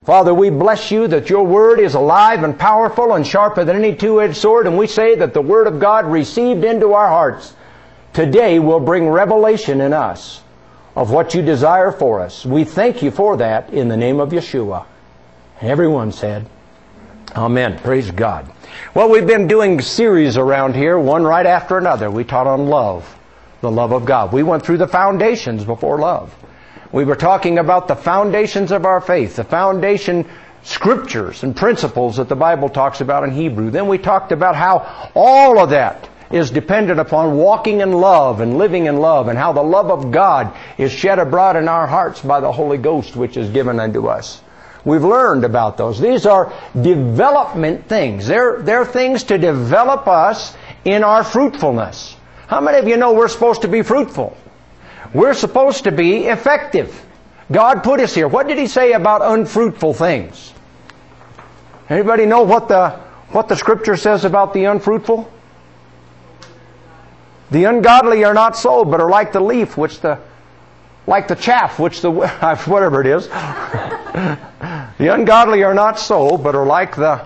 Father, we bless you that your word is alive and powerful and sharper than any two-edged sword, and we say that the word of God received into our hearts today will bring revelation in us of what you desire for us. We thank you for that in the name of Yeshua. Everyone said, Amen. Praise God. Well, we've been doing series around here, one right after another. We taught on love, the love of God. We went through the foundations before love. We were talking about the foundations of our faith, the foundation scriptures and principles that the Bible talks about in Hebrew. Then we talked about how all of that is dependent upon walking in love and living in love, and how the love of God is shed abroad in our hearts by the Holy Ghost which is given unto us. We've learned about those. These are development things. They're things to develop us in our fruitfulness. How many of you know we're supposed to be fruitful? We're supposed to be effective. God put us here. What did He say about unfruitful things? Anybody know what the Scripture says about the unfruitful? The ungodly are not so, but are like the leaf, like the chaff, whatever it is. The ungodly are not so, but are like the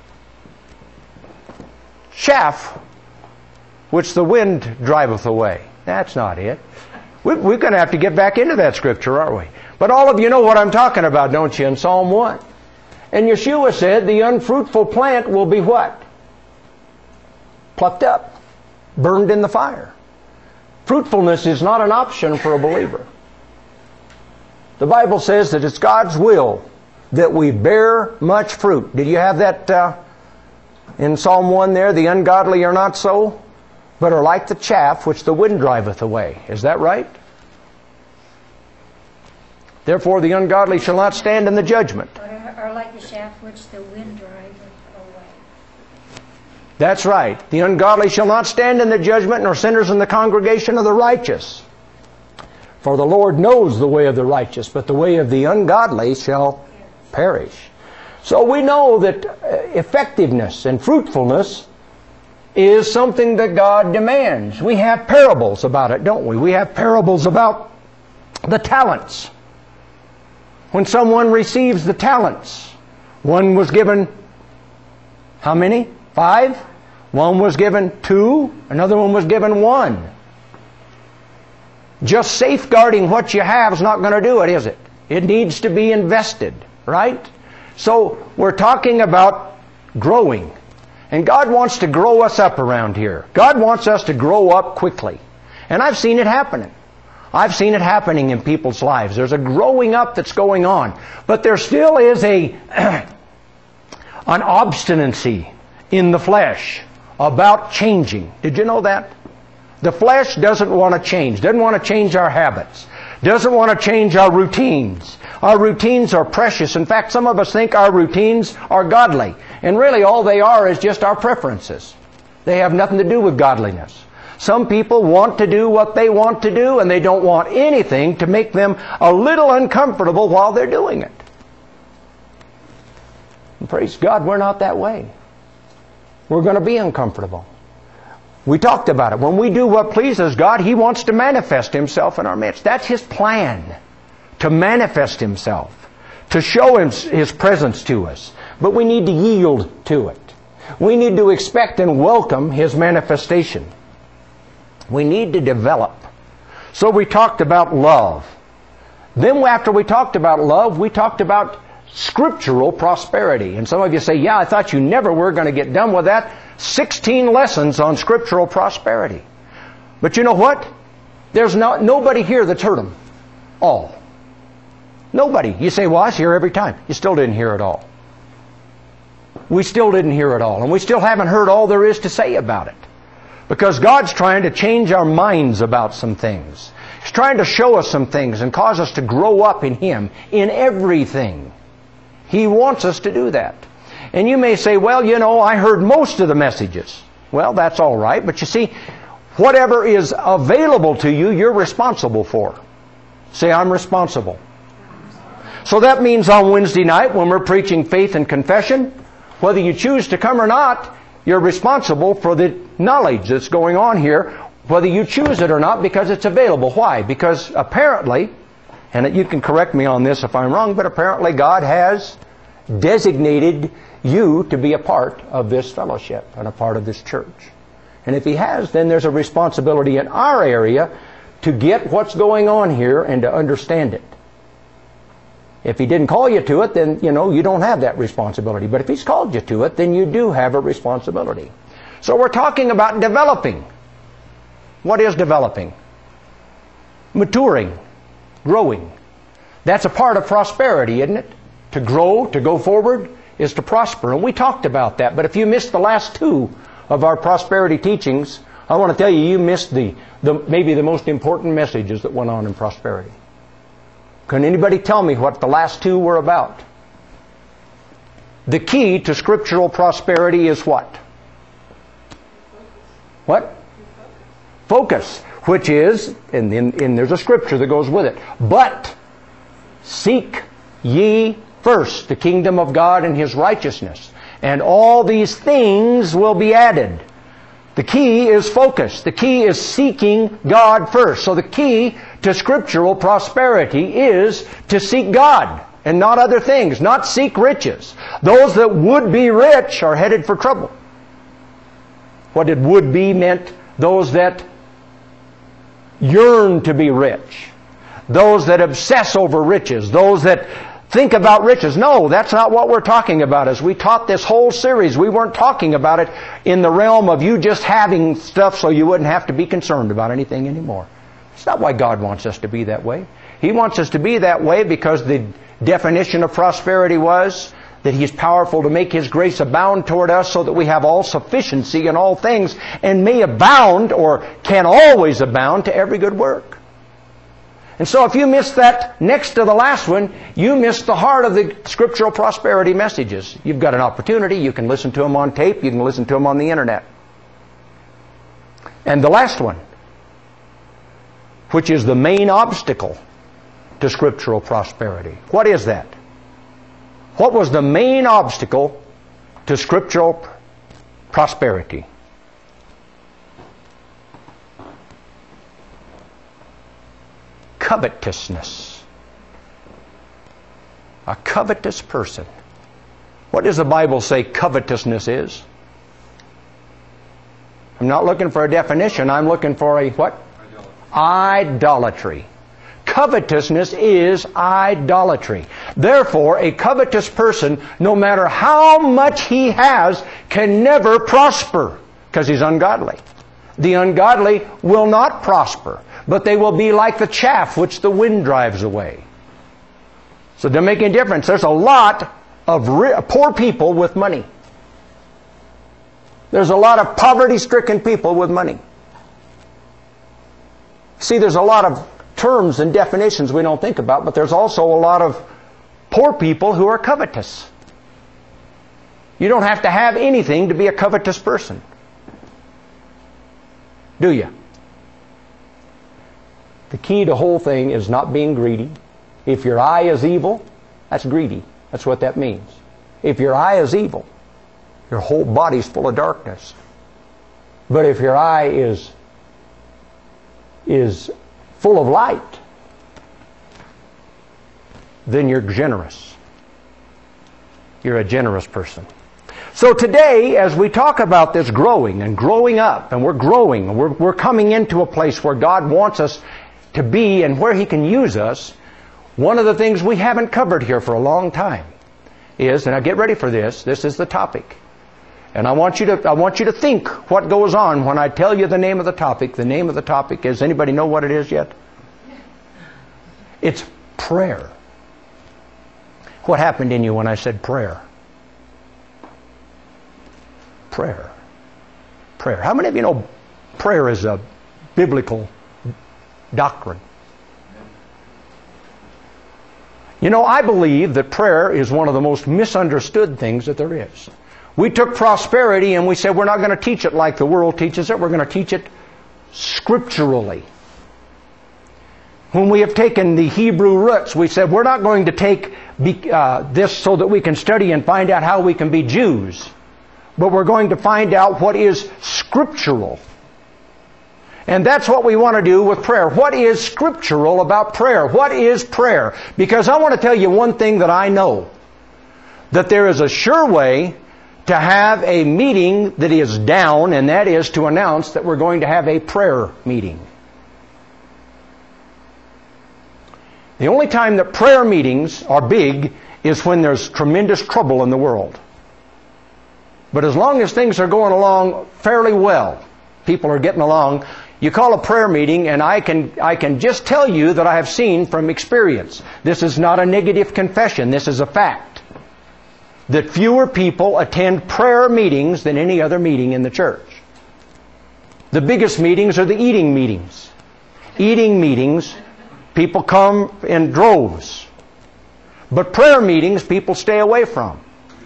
chaff which the wind driveth away. That's not it. We're going to have to get back into that scripture, aren't we? But all of you know what I'm talking about, don't you, in Psalm 1? And Yeshua said the unfruitful plant will be what? Plucked up, burned in the fire. Fruitfulness is not an option for a believer. The Bible says that it's God's will that we bear much fruit. Did you have that in Psalm 1 there? The ungodly are not so, but are like the chaff which the wind driveth away. Is that right? Therefore the ungodly shall not stand in the judgment. Or like the chaff which the wind driveth away. That's right. The ungodly shall not stand in the judgment, nor sinners in the congregation of the righteous. For the Lord knows the way of the righteous, but the way of the ungodly shall perish. So we know that effectiveness and fruitfulness is something that God demands. We have parables about it, don't we? We have parables about the talents. When someone receives the talents, one was given, how many? 5? One was given 2. Another one was given 1. Just safeguarding what you have is not going to do it, is it? It needs to be invested, right? So we're talking about growing. And God wants to grow us up around here. God wants us to grow up quickly. And I've seen it happening. I've seen it happening in people's lives. There's a growing up that's going on. But there still is an obstinacy in the flesh about changing. Did you know that? The flesh doesn't want to change. Doesn't want to change our habits. Doesn't want to change our routines. Our routines are precious. In fact, some of us think our routines are godly. And really all they are is just our preferences. They have nothing to do with godliness. Some people want to do what they want to do, and they don't want anything to make them a little uncomfortable while they're doing it. And praise God, we're not that way. We're going to be uncomfortable. We talked about it. When we do what pleases God, He wants to manifest Himself in our midst. That's His plan, to manifest Himself, to show His presence to us. But we need to yield to it. We need to expect and welcome His manifestation. We need to develop. So we talked about love. Then after we talked about love, we talked about scriptural prosperity. And some of you say, yeah, I thought you never were going to get done with that. 16 lessons on scriptural prosperity. But you know what? There's nobody here that's heard them all. Nobody. You say, well, I was here every time. You still didn't hear it all. We still didn't hear it all. And we still haven't heard all there is to say about it. Because God's trying to change our minds about some things. He's trying to show us some things and cause us to grow up in Him in everything. He wants us to do that. And you may say, well, you know, I heard most of the messages. Well, that's all right. But you see, whatever is available to you, you're responsible for. Say, I'm responsible. So that means on Wednesday night when we're preaching faith and confession, whether you choose to come or not, you're responsible for the knowledge that's going on here, whether you choose it or not, because it's available. Why? Because apparently, and you can correct me on this if I'm wrong, but apparently God has designated you to be a part of this fellowship and a part of this church. And if He has, then there's a responsibility in our area to get what's going on here and to understand it. If He didn't call you to it, then, you don't have that responsibility. But if He's called you to it, then you do have a responsibility. So we're talking about developing. What is developing? Maturing. Growing. That's a part of prosperity, isn't it? To grow, to go forward, is to prosper. And we talked about that. But if you missed the last two of our prosperity teachings, I want to tell you, you missed maybe the most important messages that went on in prosperity. Can anybody tell me what the last two were about? The key to scriptural prosperity is what? What? Focus. Which is, and there's a scripture that goes with it, but seek ye first the kingdom of God and His righteousness, and all these things will be added. The key is focus. The key is seeking God first. So the key to scriptural prosperity is to seek God and not other things, not seek riches. Those that would be rich are headed for trouble. What did would be meant? Those that yearn to be rich. Those that obsess over riches. Those that think about riches. No, that's not what we're talking about. As we taught this whole series, we weren't talking about it in the realm of you just having stuff so you wouldn't have to be concerned about anything anymore. It's not why God wants us to be that way. He wants us to be that way because the definition of prosperity was that He's powerful to make His grace abound toward us so that we have all sufficiency in all things and may abound or can always abound to every good work. And so if you missed that next to the last one, you missed the heart of the scriptural prosperity messages. You've got an opportunity. You can listen to them on tape. You can listen to them on the internet. And the last one, which is the main obstacle to scriptural prosperity. What is that? What was the main obstacle to scriptural prosperity? Covetousness. A covetous person. What does the Bible say covetousness is? I'm not looking for a definition. I'm looking for a what? Idolatry. Covetousness is idolatry. Therefore, a covetous person, no matter how much he has, can never prosper because he's ungodly. The ungodly will not prosper, but they will be like the chaff which the wind drives away. So it doesn't make any difference. There's a lot of poor people with money. There's a lot of poverty-stricken people with money. See, there's a lot of terms and definitions we don't think about, but there's also a lot of poor people who are covetous. You don't have to have anything to be a covetous person. Do you? The key to the whole thing is not being greedy. If your eye is evil, that's greedy. That's what that means. If your eye is evil, your whole body's full of darkness. But if your eye is full of light, then you're generous. You're a generous person. So today, as we talk about this growing and growing up, and we're growing, and we're coming into a place where God wants us to be and where He can use us, one of the things we haven't covered here for a long time is, and now get ready for this is the topic. And I want you to think what goes on when I tell you the name of the topic. The name of the topic is, anybody know what it is yet? It's prayer. What happened in you when I said prayer? Prayer. Prayer. How many of you know prayer is a biblical doctrine? You know, I believe that prayer is one of the most misunderstood things that there is. We took prosperity and we said we're not going to teach it like the world teaches it. We're going to teach it scripturally. When we have taken the Hebrew roots, we said we're not going to take this so that we can study and find out how we can be Jews. But we're going to find out what is scriptural. And that's what we want to do with prayer. What is scriptural about prayer? What is prayer? Because I want to tell you one thing that I know. that there is a sure way to have a meeting that is down, and that is to announce that we're going to have a prayer meeting. The only time that prayer meetings are big is when there's tremendous trouble in the world. But as long as things are going along fairly well, people are getting along, you call a prayer meeting, and I can just tell you that I have seen from experience. This is not a negative confession. This is a fact. That fewer people attend prayer meetings than any other meeting in the church. The biggest meetings are the eating meetings. Eating meetings, people come in droves. But prayer meetings, people stay away from.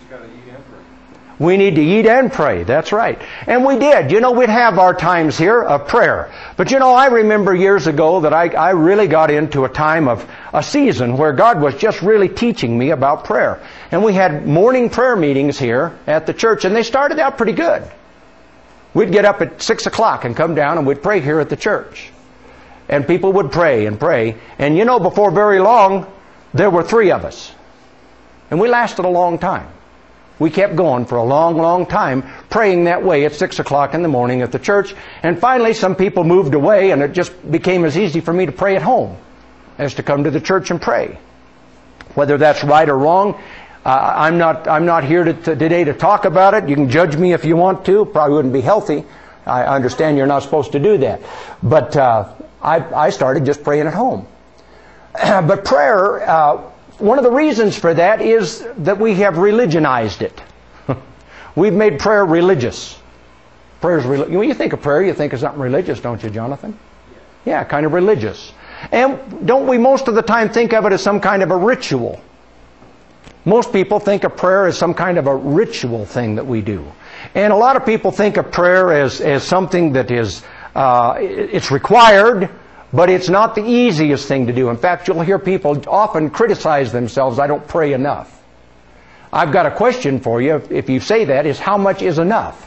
We need to eat and pray. That's right. And we did. You know, we'd have our times here of prayer. But you know, I remember years ago that I really got into a time of a season where God was just really teaching me about prayer. And we had morning prayer meetings here at the church, and they started out pretty good. We'd get up at 6 o'clock and come down and we'd pray here at the church. And people would pray and pray. And you know, before very long, there were 3 of us. And we lasted a long time. We kept going for a long, long time, praying that way at 6 o'clock in the morning at the church. And finally, some people moved away, and it just became as easy for me to pray at home as to come to the church and pray. Whether that's right or wrong, I'm not here today to talk about it. You can judge me if you want to. Probably wouldn't be healthy. I understand you're not supposed to do that. But I started just praying at home. But prayer... one of the reasons for that is that we have religionized it. We've made prayer religious. When you think of prayer, you think of something religious, don't you, Jonathan? Yeah, kind of religious. And don't we most of the time think of it as some kind of a ritual? Most people think of prayer as some kind of a ritual thing that we do. And a lot of people think of prayer as something that is, it's required, but it's not the easiest thing to do. In fact, you'll hear people often criticize themselves, I don't pray enough. I've got a question for you, if you say that, is how much is enough?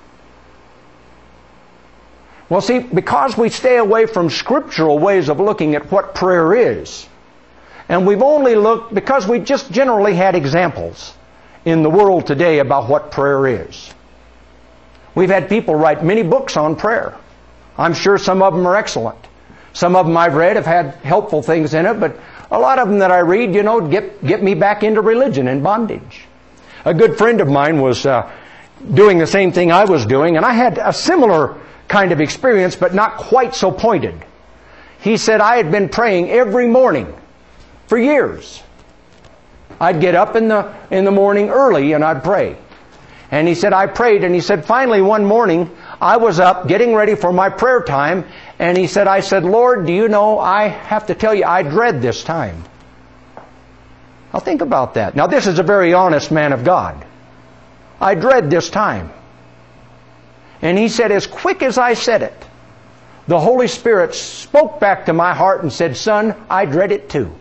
Well, see, because we stay away from scriptural ways of looking at what prayer is, and we've only looked, because we just generally had examples in the world today about what prayer is. We've had people write many books on prayer. I'm sure some of them are excellent. Some of them I've read have had helpful things in it, but a lot of them that I read, you know, get me back into religion and bondage. A good friend of mine was doing the same thing I was doing, and I had a similar kind of experience, but not quite so pointed. He said I had been praying every morning for years. I'd get up in the morning early and I'd pray. And he said I prayed, and he said finally one morning I was up getting ready for my prayer time, and he said, I said, Lord, do you know, I have to tell you, I dread this time. Now think about that. Now this is a very honest man of God. I dread this time. And he said, as quick as I said it, the Holy Spirit spoke back to my heart and said, son, I dread it too.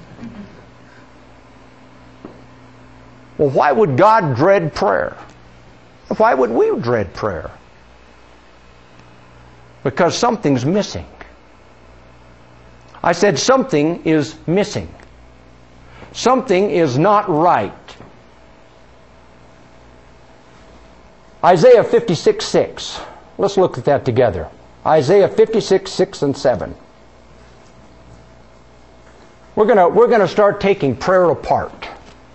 Well, why would God dread prayer? Why would we dread prayer? Because something's missing. I said something is missing. Something is not right. Isaiah 56:6. Let's look at that together. Isaiah 56:6 and 7. We're going to start taking prayer apart.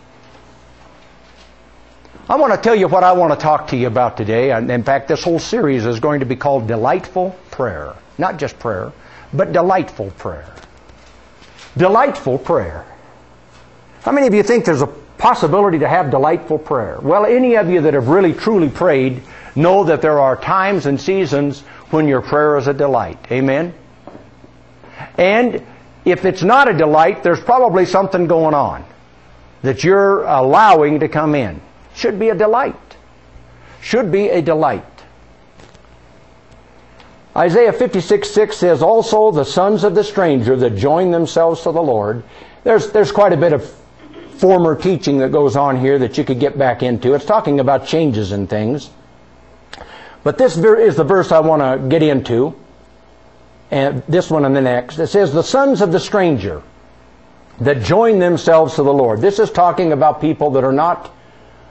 I want to tell you what I want to talk to you about today. And in fact, this whole series is going to be called Delightful Prayer. Not just prayer, but delightful prayer. Delightful prayer. How many of you think there's a possibility to have delightful prayer? Well, any of you that have really truly prayed know that there are times and seasons when your prayer is a delight. Amen? And if it's not a delight, there's probably something going on that you're allowing to come in. Should be a delight. Should be a delight. Isaiah 56:6 says, also the sons of the stranger that join themselves to the Lord. There's quite a bit of former teaching that goes on here that you could get back into. It's talking about changes in things. But this is the verse I want to get into. And this one and the next. It says, the sons of the stranger that join themselves to the Lord. This is talking about people that are not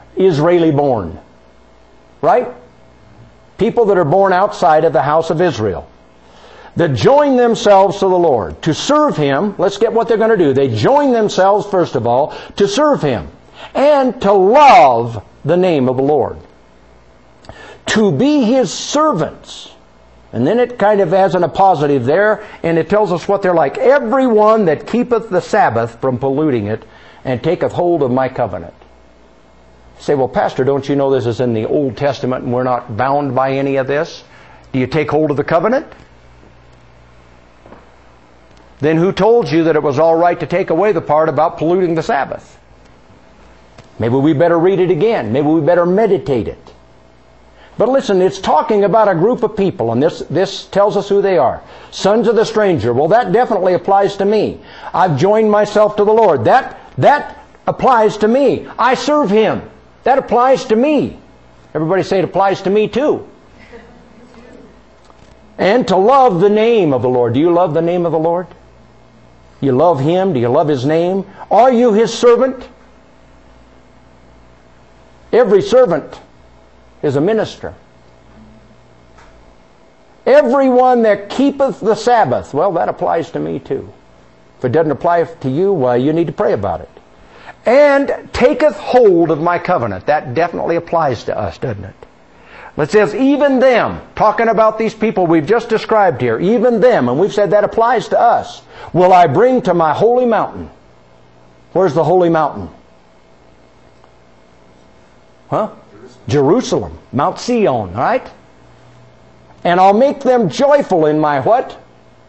Israeli born. Right? People that are born outside of the house of Israel. That join themselves to the Lord. To serve Him. Let's get what they're going to do. They join themselves, first of all, to serve Him. And to love the name of the Lord. To be His servants. And then it kind of has a positive there, and it tells us what they're like. Everyone that keepeth the Sabbath from polluting it, and taketh hold of my covenant. You say, well, Pastor, don't you know this is in the Old Testament and we're not bound by any of this? Do you take hold of the covenant? Then who told you that it was all right to take away the part about polluting the Sabbath? Maybe we better read it again. Maybe we better meditate it. But listen, it's talking about a group of people, and this tells us who they are. Sons of the stranger. Well, that definitely applies to me. I've joined myself to the Lord. That applies to me. I serve Him. That applies to me. Everybody say it applies to me too. And to love the name of the Lord. Do you love the name of the Lord? You love Him? Do you love His name? Are you His servant? Every servant is a minister. Everyone that keepeth the Sabbath. Well, that applies to me too. If it doesn't apply to you, well, you need to pray about it. And taketh hold of my covenant. That definitely applies to us, doesn't it? It says, even them, talking about these people we've just described here, even them, and we've said that applies to us, will I bring to my holy mountain. Where's the holy mountain? Huh? Jerusalem. Mount Zion, right? And I'll make them joyful in my what?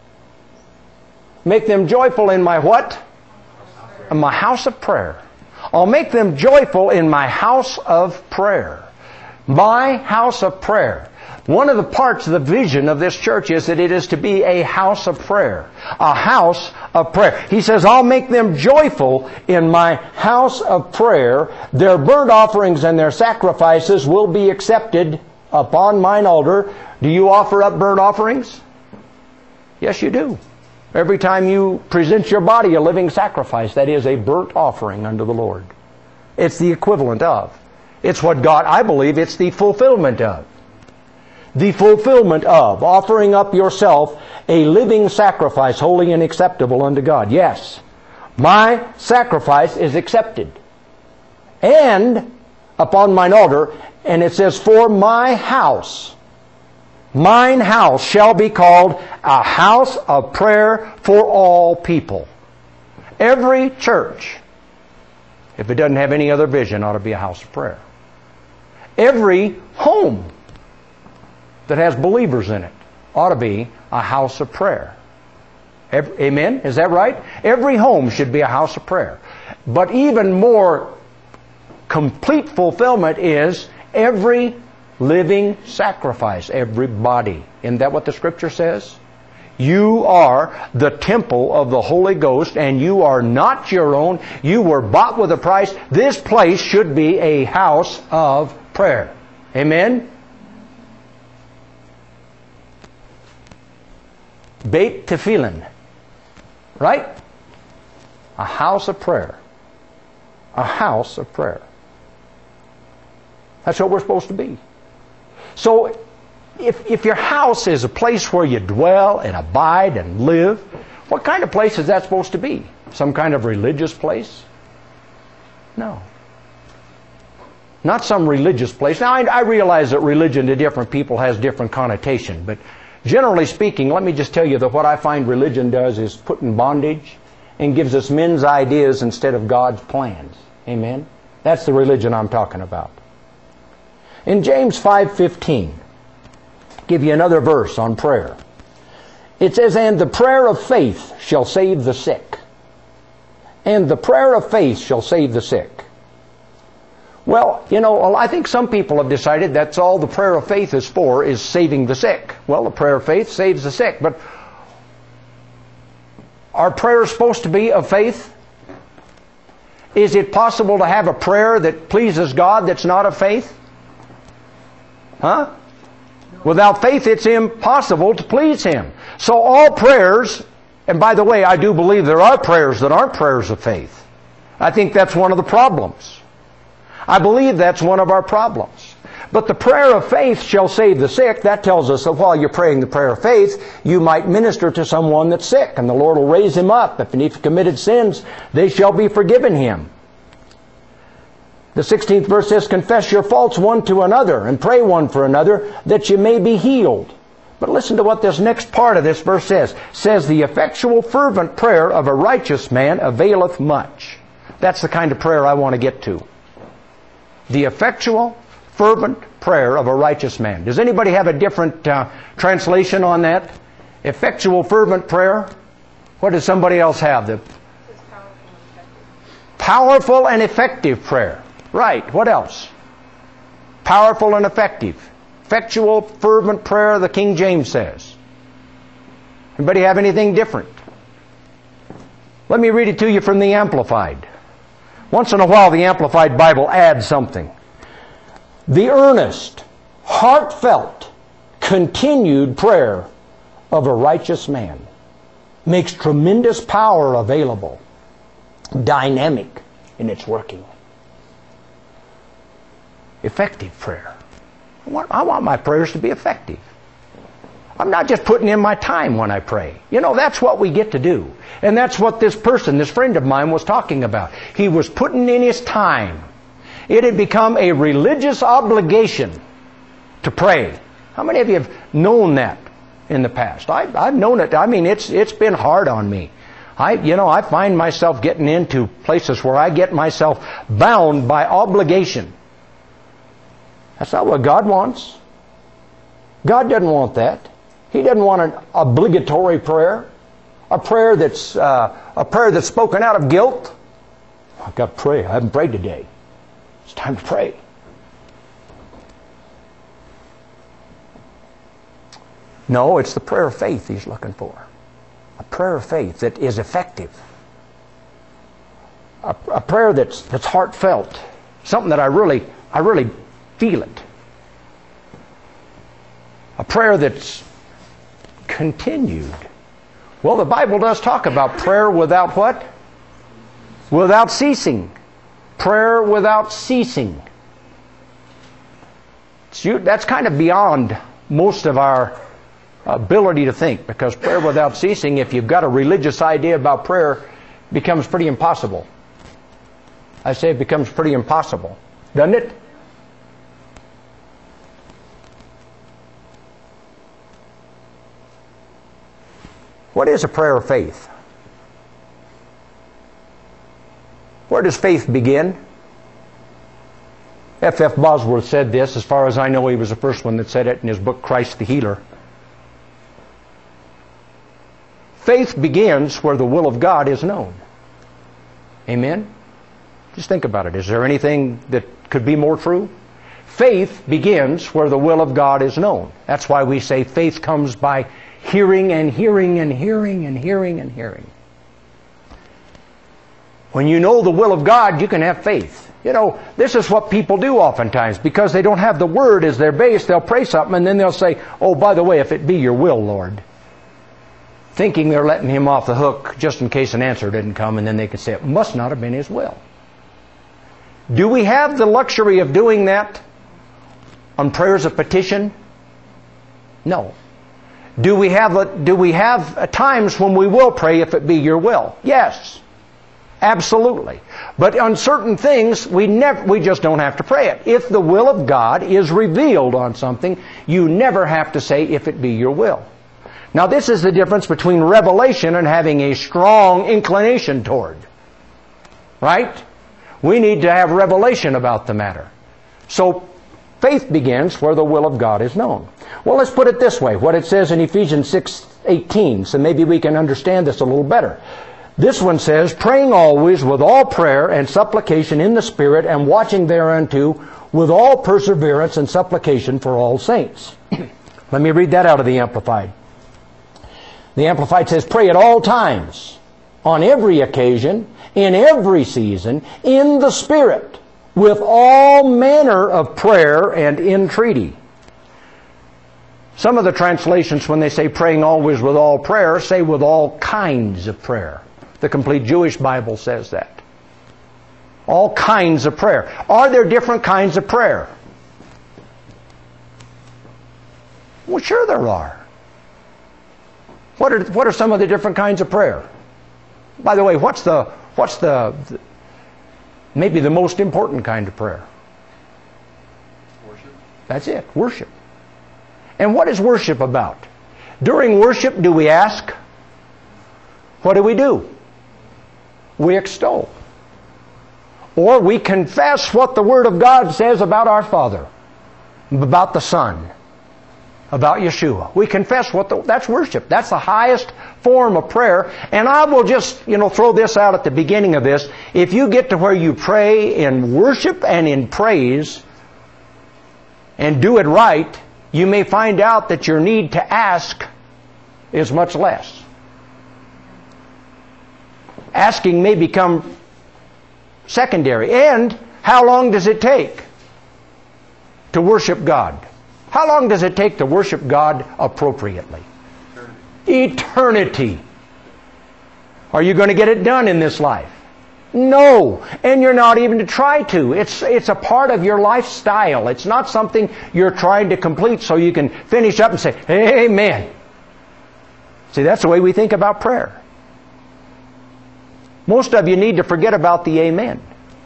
Make them joyful in my what? In my house of prayer. I'll make them joyful in my house of prayer. My house of prayer. One of the parts of the vision of this church is that it is to be a house of prayer. A house of prayer. He says, I'll make them joyful in my house of prayer. Their burnt offerings and their sacrifices will be accepted upon mine altar. Do you offer up burnt offerings? Yes, you do. Every time you present your body a living sacrifice, that is a burnt offering unto the Lord. It's the equivalent of. It's what God, I believe, it's the fulfillment of. The fulfillment of offering up yourself a living sacrifice, holy and acceptable unto God. Yes, my sacrifice is accepted. And upon mine altar, and it says, for my house, mine house shall be called a house of prayer for all people. Every church, if it doesn't have any other vision, ought to be a house of prayer. Every home that has believers in it ought to be a house of prayer. Amen? Is that right? Every home should be a house of prayer. But even more complete fulfillment is every living sacrifice, every body. Isn't that what the Scripture says? You are the temple of the Holy Ghost, and you are not your own. You were bought with a price. This place should be a house of prayer. Amen? Beit Tefillin. Right? A house of prayer. A house of prayer. That's what we're supposed to be. So, if your house is a place where you dwell and abide and live, what kind of place is that supposed to be? Some kind of religious place? No. Not some religious place. Now, I realize that religion to different people has different connotation, but generally speaking, let me just tell you that what I find religion does is put in bondage and gives us men's ideas instead of God's plans. Amen? That's the religion I'm talking about. In James 5:15, give you another verse on prayer. It says, and the prayer of faith shall save the sick. And the prayer of faith shall save the sick. Well, I think some people have decided that's all the prayer of faith is for, is saving the sick. Well, the prayer of faith saves the sick, but are prayers supposed to be of faith? Is it possible to have a prayer that pleases God that's not of faith? Huh? Without faith, it's impossible to please Him. So all prayers, and by the way, I do believe there are prayers that aren't prayers of faith. I think that's one of the problems. I believe that's one of our problems. But the prayer of faith shall save the sick. That tells us that while you're praying the prayer of faith, you might minister to someone that's sick, and the Lord will raise him up. If he committed sins, they shall be forgiven him. The 16th verse says, confess your faults one to another and pray one for another that you may be healed. But listen to what this next part of this verse says. It says, the effectual fervent prayer of a righteous man availeth much. That's the kind of prayer I want to get to. The effectual fervent prayer of a righteous man. Does anybody have a different translation on that? Effectual fervent prayer? What does somebody else have? The powerful and effective prayer. Right. What else? Powerful and effective. Effectual fervent prayer, the King James says. Anybody have anything different? Let me read it to you from the Amplified. Once in a while the Amplified Bible adds something. The earnest, heartfelt, continued prayer of a righteous man makes tremendous power available, dynamic in its working. Effective prayer. I want my prayers to be effective. I'm not just putting in my time when I pray. You know, that's what we get to do. And that's what this person, this friend of mine, was talking about. He was putting in his time. It had become a religious obligation to pray. How many of you have known that in the past? I've known it. I mean, it's been hard on me. I find myself getting into places where I get myself bound by obligation. That's not what God wants. God doesn't want that. He doesn't want an obligatory prayer, a prayer that's spoken out of guilt. I've got to pray. I haven't prayed today. It's time to pray. No, it's the prayer of faith he's looking for. A prayer of faith that is effective. A prayer that's heartfelt. Something that I really feel it. A prayer that's continued. Well, the Bible does talk about prayer without what? Without ceasing. Prayer without ceasing. That's kind of beyond most of our ability to think, because prayer without ceasing, if you've got a religious idea about prayer, becomes pretty impossible. I say it becomes pretty impossible. Doesn't it? What is a prayer of faith? Where does faith begin? F.F. Bosworth said this. As far as I know, he was the first one that said it in his book, Christ the Healer. Faith begins where the will of God is known. Amen? Just think about it. Is there anything that could be more true? Faith begins where the will of God is known. That's why we say faith comes by hearing and hearing and hearing and hearing and hearing. When you know the will of God, you can have faith. You know, this is what people do oftentimes. Because they don't have the Word as their base, they'll pray something and then they'll say, oh, by the way, if it be your will, Lord. Thinking they're letting Him off the hook just in case an answer didn't come, and then they could say it must not have been His will. Do we have the luxury of doing that on prayers of petition? No. Do we have times when we will pray if it be your will? Yes. Absolutely. But on certain things, we just don't have to pray it. If the will of God is revealed on something, you never have to say, if it be your will. Now, this is the difference between revelation and having a strong inclination toward. Right? We need to have revelation about the matter. So, faith begins where the will of God is known. Well, let's put it this way. What it says in Ephesians 6:18, so maybe we can understand this a little better. This one says, praying always with all prayer and supplication in the Spirit, and watching thereunto with all perseverance and supplication for all saints. Let me read that out of the Amplified. The Amplified says, pray at all times, on every occasion, in every season, in the Spirit, with all manner of prayer and entreaty. Some of the translations, when they say praying always with all prayer, say with all kinds of prayer. The Complete Jewish Bible says that. All kinds of prayer. Are there different kinds of prayer? Well, sure there are. What are some of the different kinds of prayer? By the way, what's the maybe the most important kind of prayer? Worship. That's it, worship. And what is worship about? During worship, do we ask? What do? We extol. Or we confess what the Word of God says about our Father, about the Son, about Yeshua. We confess that's worship. That's the highest form of prayer. And I will just, throw this out at the beginning of this. If you get to where you pray in worship and in praise and do it right, you may find out that your need to ask is much less. Asking may become secondary. And how long does it take to worship God? How long does it take to worship God appropriately? Eternity. Are you going to get it done in this life? No. And you're not even to try to. It's a part of your lifestyle. It's not something you're trying to complete so you can finish up and say, Amen. See, that's the way we think about prayer. Most of you need to forget about the Amen.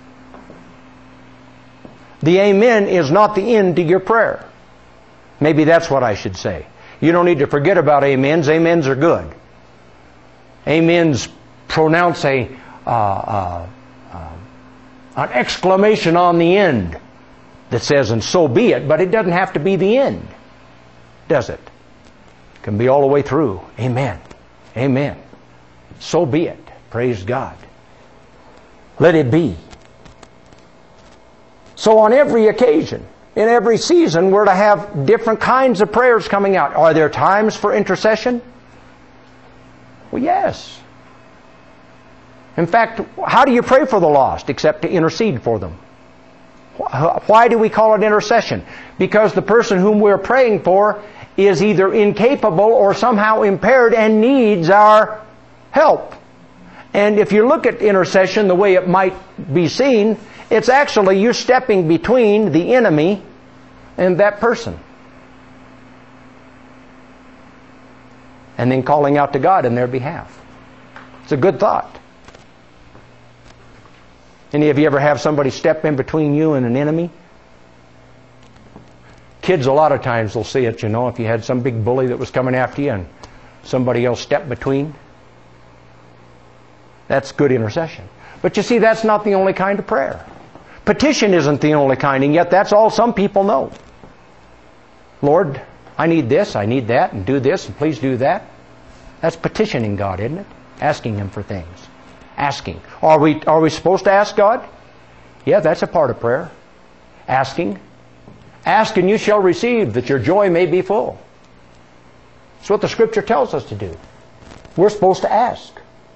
The Amen is not the end to your prayer. Maybe that's what I should say. You don't need to forget about amens. Amens are good. Amens pronounce an exclamation on the end that says, and so be it, but it doesn't have to be the end, does it? It can be all the way through. Amen. Amen. So be it. Praise God. Let it be. So on every occasion, in every season, we're to have different kinds of prayers coming out. Are there times for intercession? Well, yes. In fact, how do you pray for the lost except to intercede for them? Why do we call it intercession? Because the person whom we're praying for is either incapable or somehow impaired and needs our help. And if you look at intercession the way it might be seen, it's actually you stepping between the enemy and that person. And then calling out to God in their behalf. It's a good thought. Any of you ever have somebody step in between you and an enemy? Kids a lot of times will see it, if you had some big bully that was coming after you and somebody else stepped between. That's good intercession. But you see, that's not the only kind of prayer. Petition isn't the only kind, and yet that's all some people know. Lord, I need this, I need that, and do this, and please do that. That's petitioning God, isn't it? Asking Him for things. Asking. Are we supposed to ask God? Yeah, that's a part of prayer. Asking. Ask and you shall receive, that your joy may be full. That's what the Scripture tells us to do. We're supposed to ask.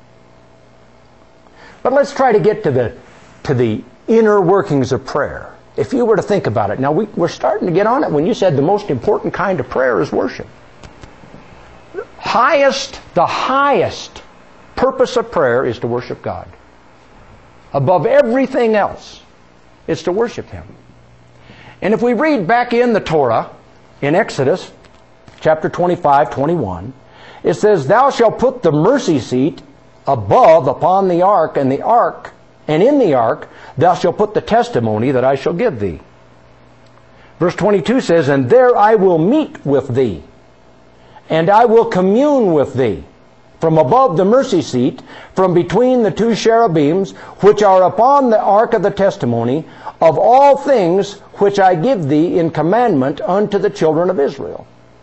But let's try to get to the inner workings of prayer. If you were to think about it. Now, we're starting to get on it when you said the most important kind of prayer is worship. The highest purpose of prayer is to worship God. Above everything else, it's to worship Him. And if we read back in the Torah, in Exodus, chapter 25, 21, it says, Thou shalt put the mercy seat above upon the ark, and in the ark thou shalt put the testimony that I shall give thee. Verse 22 says, And there I will meet with thee, and I will commune with thee, from above the mercy seat, from between the two cherubims, which are upon the ark of the testimony, of all things which I give thee in commandment unto the children of Israel.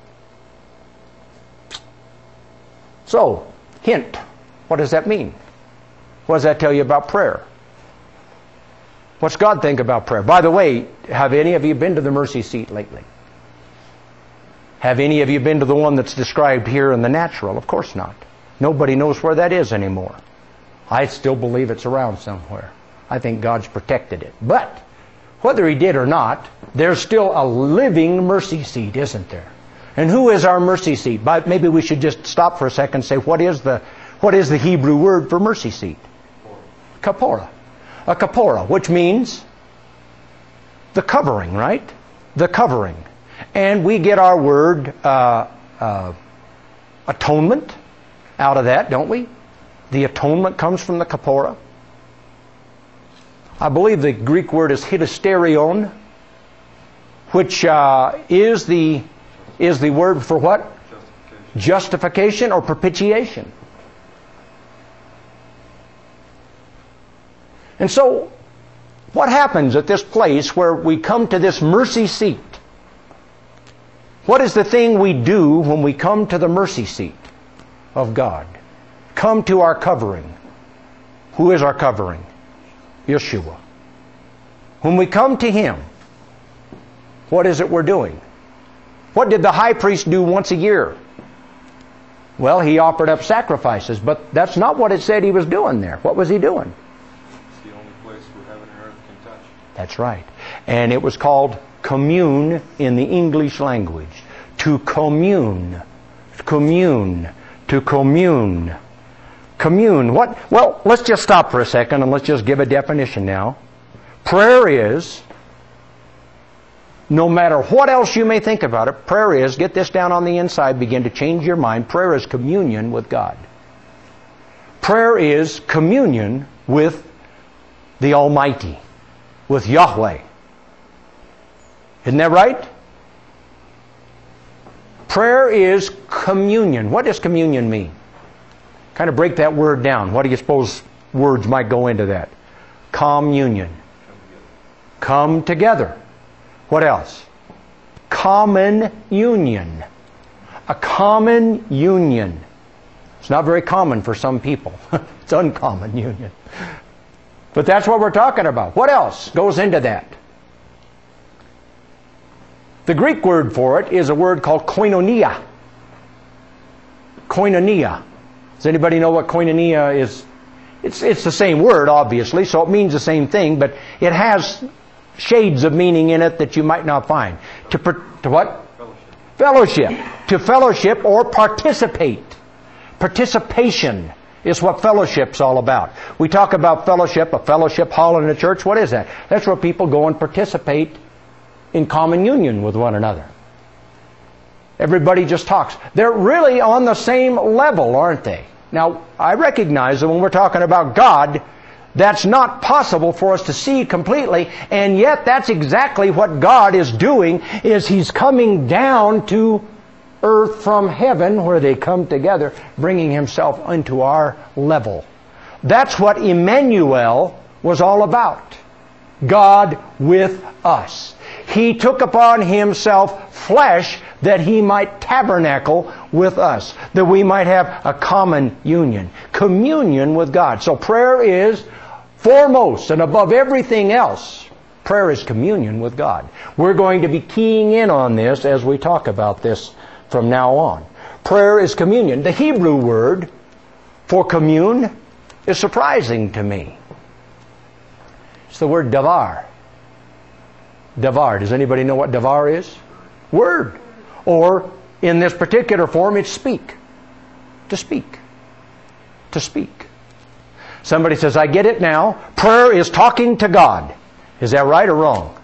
So, hint. What does that mean? What does that tell you about prayer? What's God think about prayer? By the way, have any of you been to the mercy seat lately? Have any of you been to the one that's described here in the natural? Of course not. Nobody knows where that is anymore. I still believe it's around somewhere. I think God's protected it. But whether He did or not, there's still a living mercy seat, isn't there? And who is our mercy seat? But maybe we should just stop for a second and say, what is the Hebrew word for mercy seat? Kapora. A kapora, which means the covering, right? The covering. And we get our word atonement out of that, don't we? The atonement comes from the kapora. I believe the Greek word is hilasterion, which is the word for what? Justification or propitiation. And so, what happens at this place where we come to this mercy seat? What is the thing we do when we come to the mercy seat of God? Come to our covering. Who is our covering? Yeshua. When we come to Him, what is it we're doing? What did the high priest do once a year? Well, he offered up sacrifices, but that's not what it said he was doing there. What was he doing? It's the only place where heaven and earth can touch. That's right. And it was called commune in the English language. To commune. Commune. To commune. Commune. What? Well, let's just stop for a second and let's just give a definition now. Prayer is, no matter what else you may think about it, prayer is, get this down on the inside, begin to change your mind, prayer is communion with God. Prayer is communion with the Almighty, with Yahweh. Isn't that right? Prayer is communion. What does communion mean? Kind of break that word down. What do you suppose words might go into that? Communion. Come together. What else? Common union. A common union. It's not very common for some people. It's uncommon union. But that's what we're talking about. What else goes into that? The Greek word for it is a word called koinonia. Koinonia. Does anybody know what koinonia is? It's the same word, obviously, so it means the same thing, but it has shades of meaning in it that you might not find. To what? Fellowship. To fellowship or participate. Participation is what fellowship's all about. We talk about fellowship, a fellowship hall in a church. What is that? That's where people go and participate in common union with one another. Everybody just talks. They're really on the same level, aren't they? Now, I recognize that when we're talking about God, that's not possible for us to see completely, and yet that's exactly what God is doing, is He's coming down to earth from heaven where they come together, bringing Himself into our level. That's what Emmanuel was all about. God with us. He took upon Himself flesh that He might tabernacle with us, that we might have a common union, communion with God. So prayer is foremost and above everything else. Prayer is communion with God. We're going to be keying in on this as we talk about this from now on. Prayer is communion. The Hebrew word for commune is surprising to me. It's the word davar. Davar. Does anybody know what davar is? Word. Or, in this particular form, it's speak. To speak. To speak. Somebody says, I get it now. Prayer is talking to God. Is that right or wrong?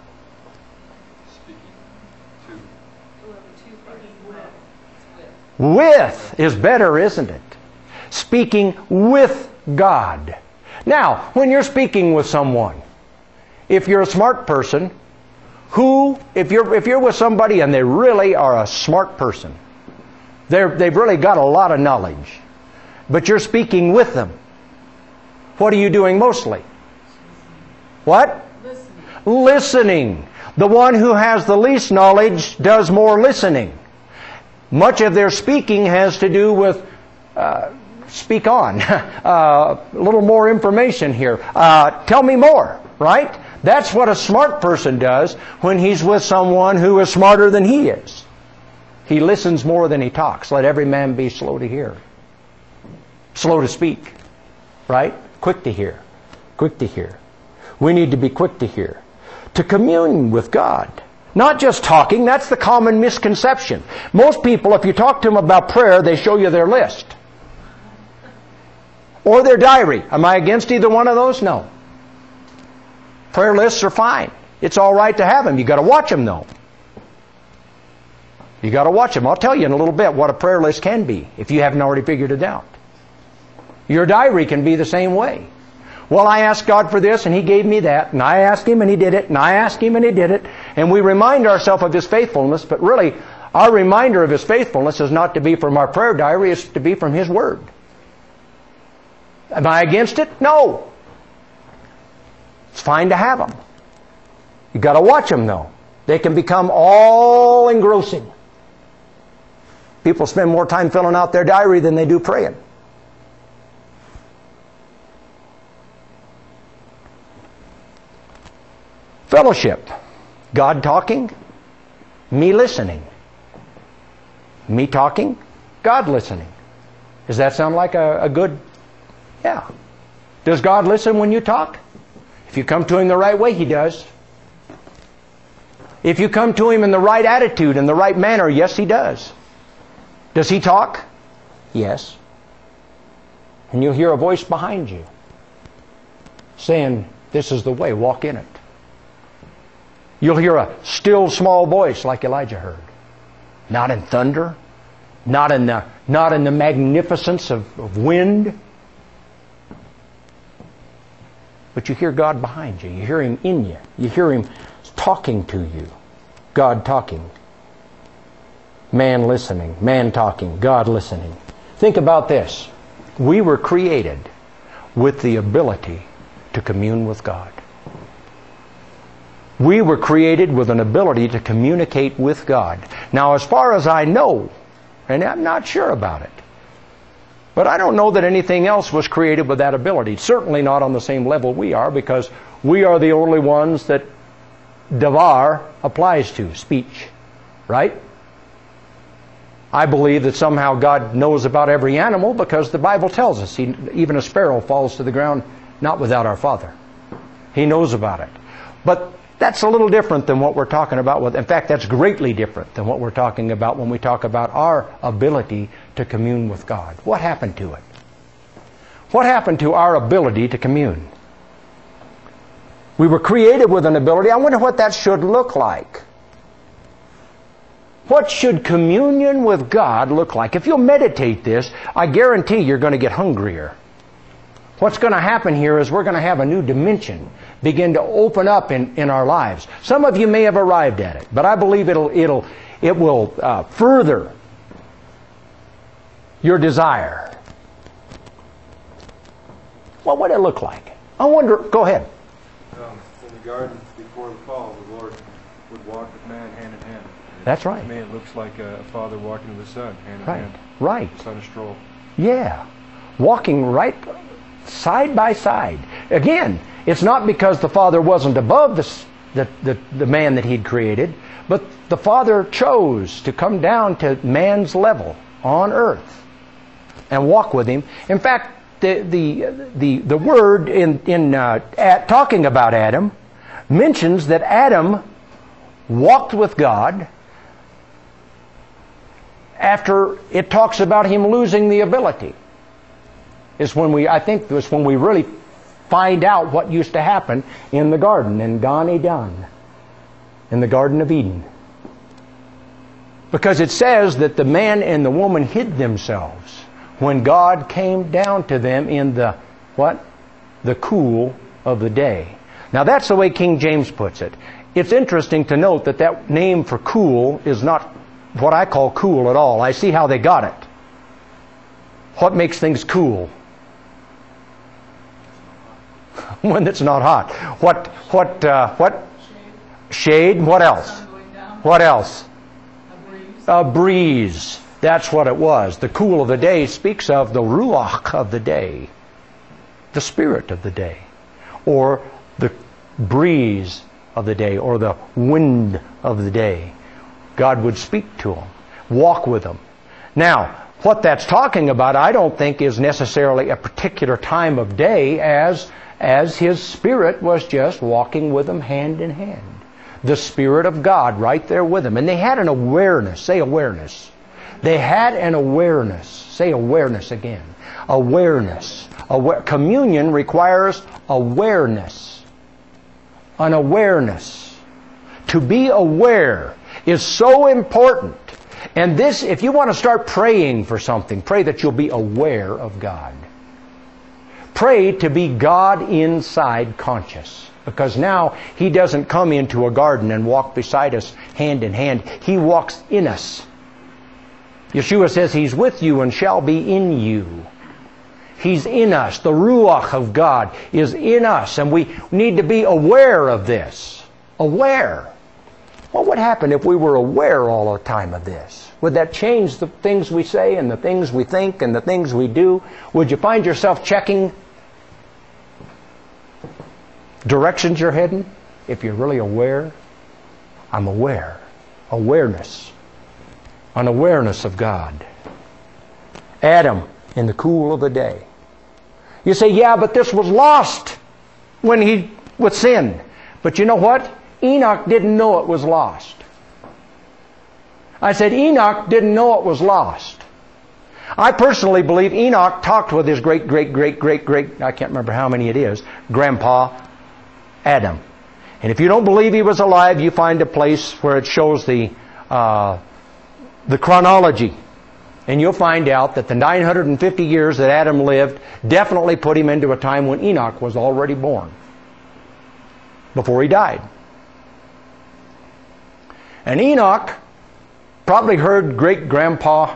With is better, isn't it? Speaking with God. Now, when you're speaking with someone, if you're a smart person, if you're with somebody and they really are a smart person, they've really got a lot of knowledge, but you're speaking with them, what are you doing mostly? What? Listening. The one who has the least knowledge does more listening. Much of their speaking has to do with speak on. A little more information here. Tell me more, right? That's what a smart person does when he's with someone who is smarter than he is. He listens more than he talks. Let every man be slow to hear. Slow to speak. Right? Quick to hear. Quick to hear. We need to be quick to hear. To commune with God. Not just talking. That's the common misconception. Most people, if you talk to them about prayer, they show you their list. Or their diary. Am I against either one of those? No. Prayer lists are fine. It's all right to have them. You've got to watch them, though. You've got to watch them. I'll tell you in a little bit what a prayer list can be, if you haven't already figured it out. Your diary can be the same way. Well, I asked God for this, and He gave me that, and I asked Him, and He did it, and I asked Him, and He did it. And we remind ourselves of His faithfulness, but really, our reminder of His faithfulness is not to be from our prayer diary, it's to be from His Word. Am I against it? No. It's fine to have them. You've got to watch them, though. They can become all engrossing. People spend more time filling out their diary than they do praying. Fellowship. God talking, me listening. Me talking, God listening. Does that sound like a good... Yeah. Does God listen when you talk? If you come to Him the right way, He does. If you come to Him in the right attitude, in the right manner, yes, He does. Does He talk? Yes. And you'll hear a voice behind you saying, this is the way, walk in it. You'll hear a still small voice like Elijah heard. Not in thunder, not in the magnificence of wind. But you hear God behind you. You hear Him in you. You hear Him talking to you. God talking. Man listening. Man talking. God listening. Think about this. We were created with the ability to commune with God. We were created with an ability to communicate with God. Now, as far as I know, and I'm not sure about it, but I don't know that anything else was created with that ability. Certainly not on the same level we are, because we are the only ones that davar applies to, speech. Right? I believe that somehow God knows about every animal, because the Bible tells us even a sparrow falls to the ground not without our Father. He knows about it. But that's a little different than what we're talking about. In fact, that's greatly different than what we're talking about when we talk about our ability to commune with God. What happened to it? What happened to our ability to commune? We were created with an ability. I wonder what that should look like. What should communion with God look like? If you'll meditate this, I guarantee you're going to get hungrier. What's going to happen here is we're going to have a new dimension begin to open up in our lives. Some of you may have arrived at it, but I believe it will further your desire. What would it look like? I wonder. Go ahead. In the garden before the fall, the Lord would walk with man hand in hand. That's right. To me, it looks like a father walking with his son hand in Right. hand. Right. The son is stroll. Yeah. Walking right side by side. Again, it's not because the Father wasn't above the man that He'd created, but the Father chose to come down to man's level on earth and walk with him. In fact, the word in talking about Adam mentions that Adam walked with God after it talks about him losing the ability. I think it's when we really find out what used to happen in the garden, in Gan Eden, in the Garden of Eden. Because it says that the man and the woman hid themselves when God came down to them in the, what? The cool of the day. Now that's the way King James puts it. It's interesting to note that that name for cool is not what I call cool at all. I see how they got it. What makes things cool? When it's not hot. What? Shade. What else? What else? A breeze. That's what it was. The cool of the day speaks of the ruach of the day, the spirit of the day, or the breeze of the day, or the wind of the day. God would speak to them, walk with them. Now, what that's talking about, I don't think is necessarily a particular time of day, as His Spirit was just walking with them hand in hand. The Spirit of God right there with them. And they had an awareness. Say awareness. They had an awareness. Say awareness again. Awareness. Communion requires awareness An awareness. To be aware is so important. And this, if you want to start praying for something, pray that you'll be aware of God. Pray to be God inside conscious. Because now He doesn't come into a garden and walk beside us hand in hand. He walks in us. Yeshua says He's with you and shall be in you. He's in us. The Ruach of God is in us. And we need to be aware of this. Aware. What would happen if we were aware all the time of this? Would that change the things we say and the things we think and the things we do? Would you find yourself checking directions you're heading if you're really aware? I'm aware. Awareness. An awareness of God. Adam in the cool of the day. You say, yeah, but this was lost when he was sin. But you know what? Enoch didn't know it was lost. I said Enoch didn't know it was lost. I personally believe Enoch talked with his great, I can't remember how many it is, grandpa Adam. And if you don't believe he was alive, you find a place where it shows the chronology. And you'll find out that the 950 years that Adam lived definitely put him into a time when Enoch was already born, before he died. And Enoch probably heard great-grandpa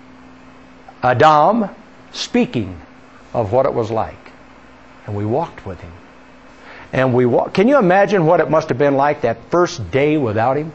Adam speaking of what it was like. And we walked with him. And we walked. Can you imagine what it must have been like that first day without him?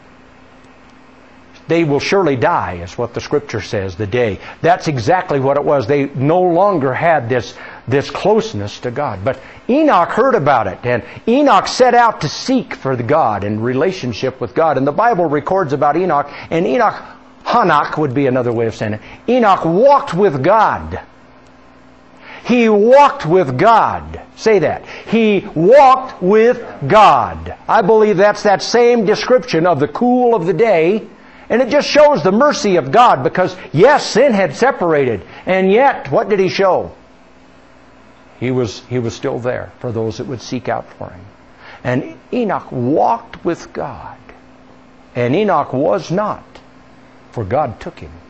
They will surely die, is what the Scripture says, the day. That's exactly what it was. They no longer had this closeness to God. But Enoch heard about it, and Enoch set out to seek for the God and relationship with God. And the Bible records about Enoch, and Hanok would be another way of saying it. Enoch walked with God. He walked with God. Say that. He walked with God. I believe that's that same description of the cool of the day. And it just shows the mercy of God because, yes, sin had separated. And yet, what did He show? He was still there for those that would seek out for Him. And Enoch walked with God. And Enoch was not, for God took him.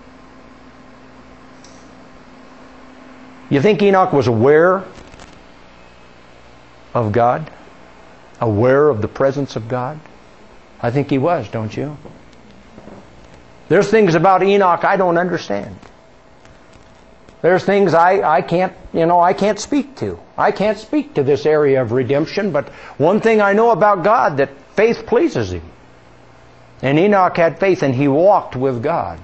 You think Enoch was aware of God? Aware of the presence of God? I think he was, don't you? There's things about Enoch I don't understand. There's things I can't speak to. I can't speak to this area of redemption, but one thing I know about God, that faith pleases Him. And Enoch had faith and he walked with God.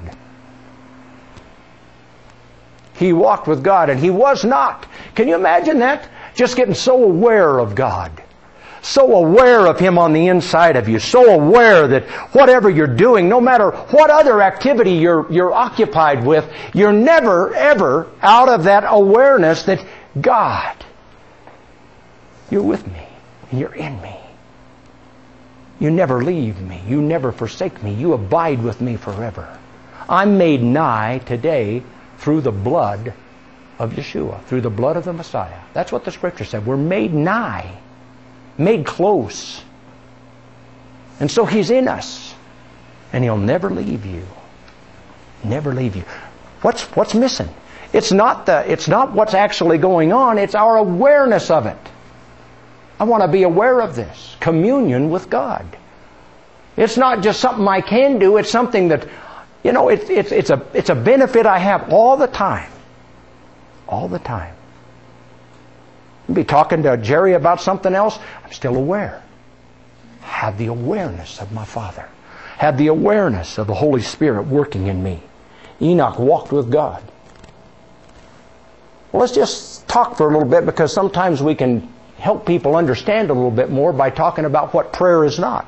He walked with God and he was not. Can you imagine that? Just getting so aware of God. So aware of Him on the inside of you. So aware that whatever you're doing, no matter what other activity you're occupied with, you're never, ever out of that awareness that God, you're with me. And you're in me. You never leave me. You never forsake me. You abide with me forever. I'm made nigh today through the blood of Yeshua. Through the blood of the Messiah. That's what the Scripture said. We're made nigh. Made close. And so He's in us. And He'll never leave you. Never leave you. What's missing? It's not what's actually going on, it's our awareness of it. I want to be aware of this. Communion with God. It's not just something I can do, it's something that, it's a benefit I have all the time. All the time. Be talking to Jerry about something else, I'm still aware. Have the awareness of my Father. Have the awareness of the Holy Spirit working in me. Enoch walked with God. Well, let's just talk for a little bit because sometimes we can help people understand a little bit more by talking about what prayer is not.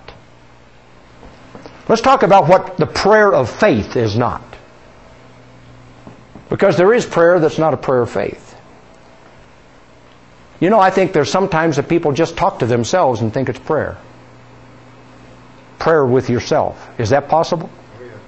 Let's talk about what the prayer of faith is not. Because there is prayer that's not a prayer of faith. I think there's sometimes that people just talk to themselves and think it's prayer. Prayer with yourself. Is that possible? Oh, yeah.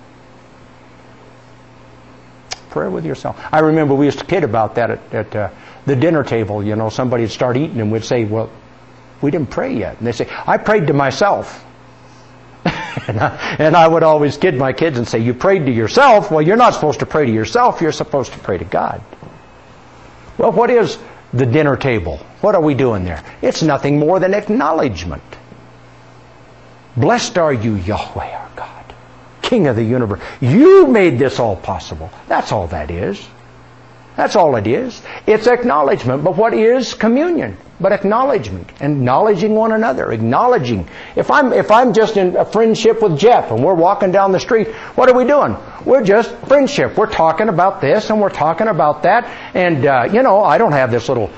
Prayer with yourself. I remember we used to kid about that at the dinner table. Somebody would start eating and we'd say, well, We didn't pray yet. And they say, I prayed to myself. and I would always kid my kids and say, you prayed to yourself? Well, you're not supposed to pray to yourself. You're supposed to pray to God. Well, what is the dinner table? What are we doing there? It's nothing more than acknowledgement. Blessed are you, Yahweh, our God, King of the universe. You made this all possible. That's all that is. That's all it is. It's acknowledgement. But what is communion? But acknowledgement. Acknowledging one another. Acknowledging. If I'm just in a friendship with Jeff and we're walking down the street, what are we doing? We're just friendship. We're talking about this and we're talking about that. And, I don't have this little,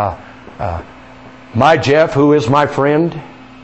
my Jeff, who is my friend,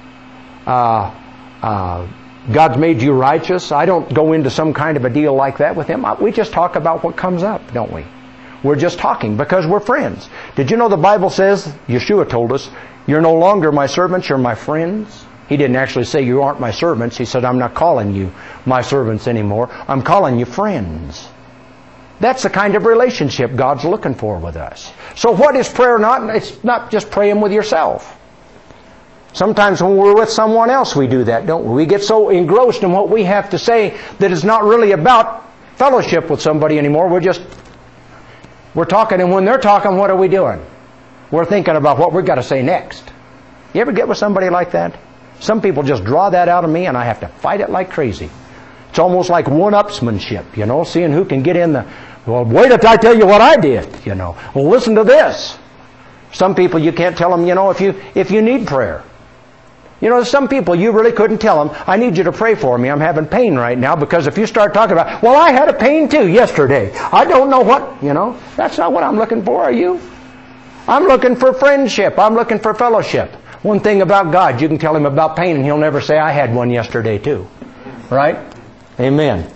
God's made you righteous. I don't go into some kind of a deal like that with him. We just talk about what comes up, don't we? We're just talking because we're friends. Did you know the Bible says, Yeshua told us, you're no longer my servants, you're my friends? He didn't actually say you aren't my servants. He said, I'm not calling you my servants anymore. I'm calling you friends. That's the kind of relationship God's looking for with us. So what is prayer not? It's not just praying with yourself. Sometimes when we're with someone else we do that, don't we? We get so engrossed in what we have to say that it's not really about fellowship with somebody anymore. We're talking, and when they're talking, what are we doing? We're thinking about what we've got to say next. You ever get with somebody like that? Some people just draw that out of me and I have to fight it like crazy. It's almost like one-upsmanship, seeing who can get in well, wait till I tell you what I did, Well, listen to this. Some people you can't tell them, if you need prayer. Some people you really couldn't tell them, I need you to pray for me. I'm having pain right now, because if you start talking about, well, I had a pain too yesterday. I don't know what, that's not what I'm looking for, are you? I'm looking for friendship. I'm looking for fellowship. One thing about God, you can tell him about pain and he'll never say, I had one yesterday too. Right? Amen.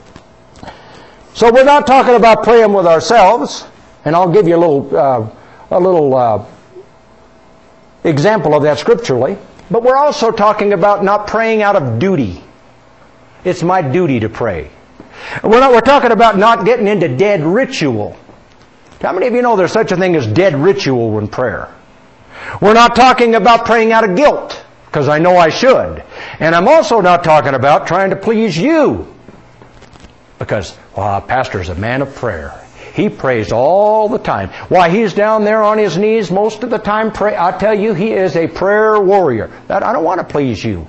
So we're not talking about praying with ourselves, and I'll give you a little example of that scripturally. But we're also talking about not praying out of duty. It's my duty to pray. We're talking about not getting into dead ritual. How many of you know there's such a thing as dead ritual in prayer? We're not talking about praying out of guilt, because I know I should. And I'm also not talking about trying to please you, because, a pastor's a man of prayer. He prays all the time. Why, he's down there on his knees most of the time. I tell you, he is a prayer warrior. I don't want to please you.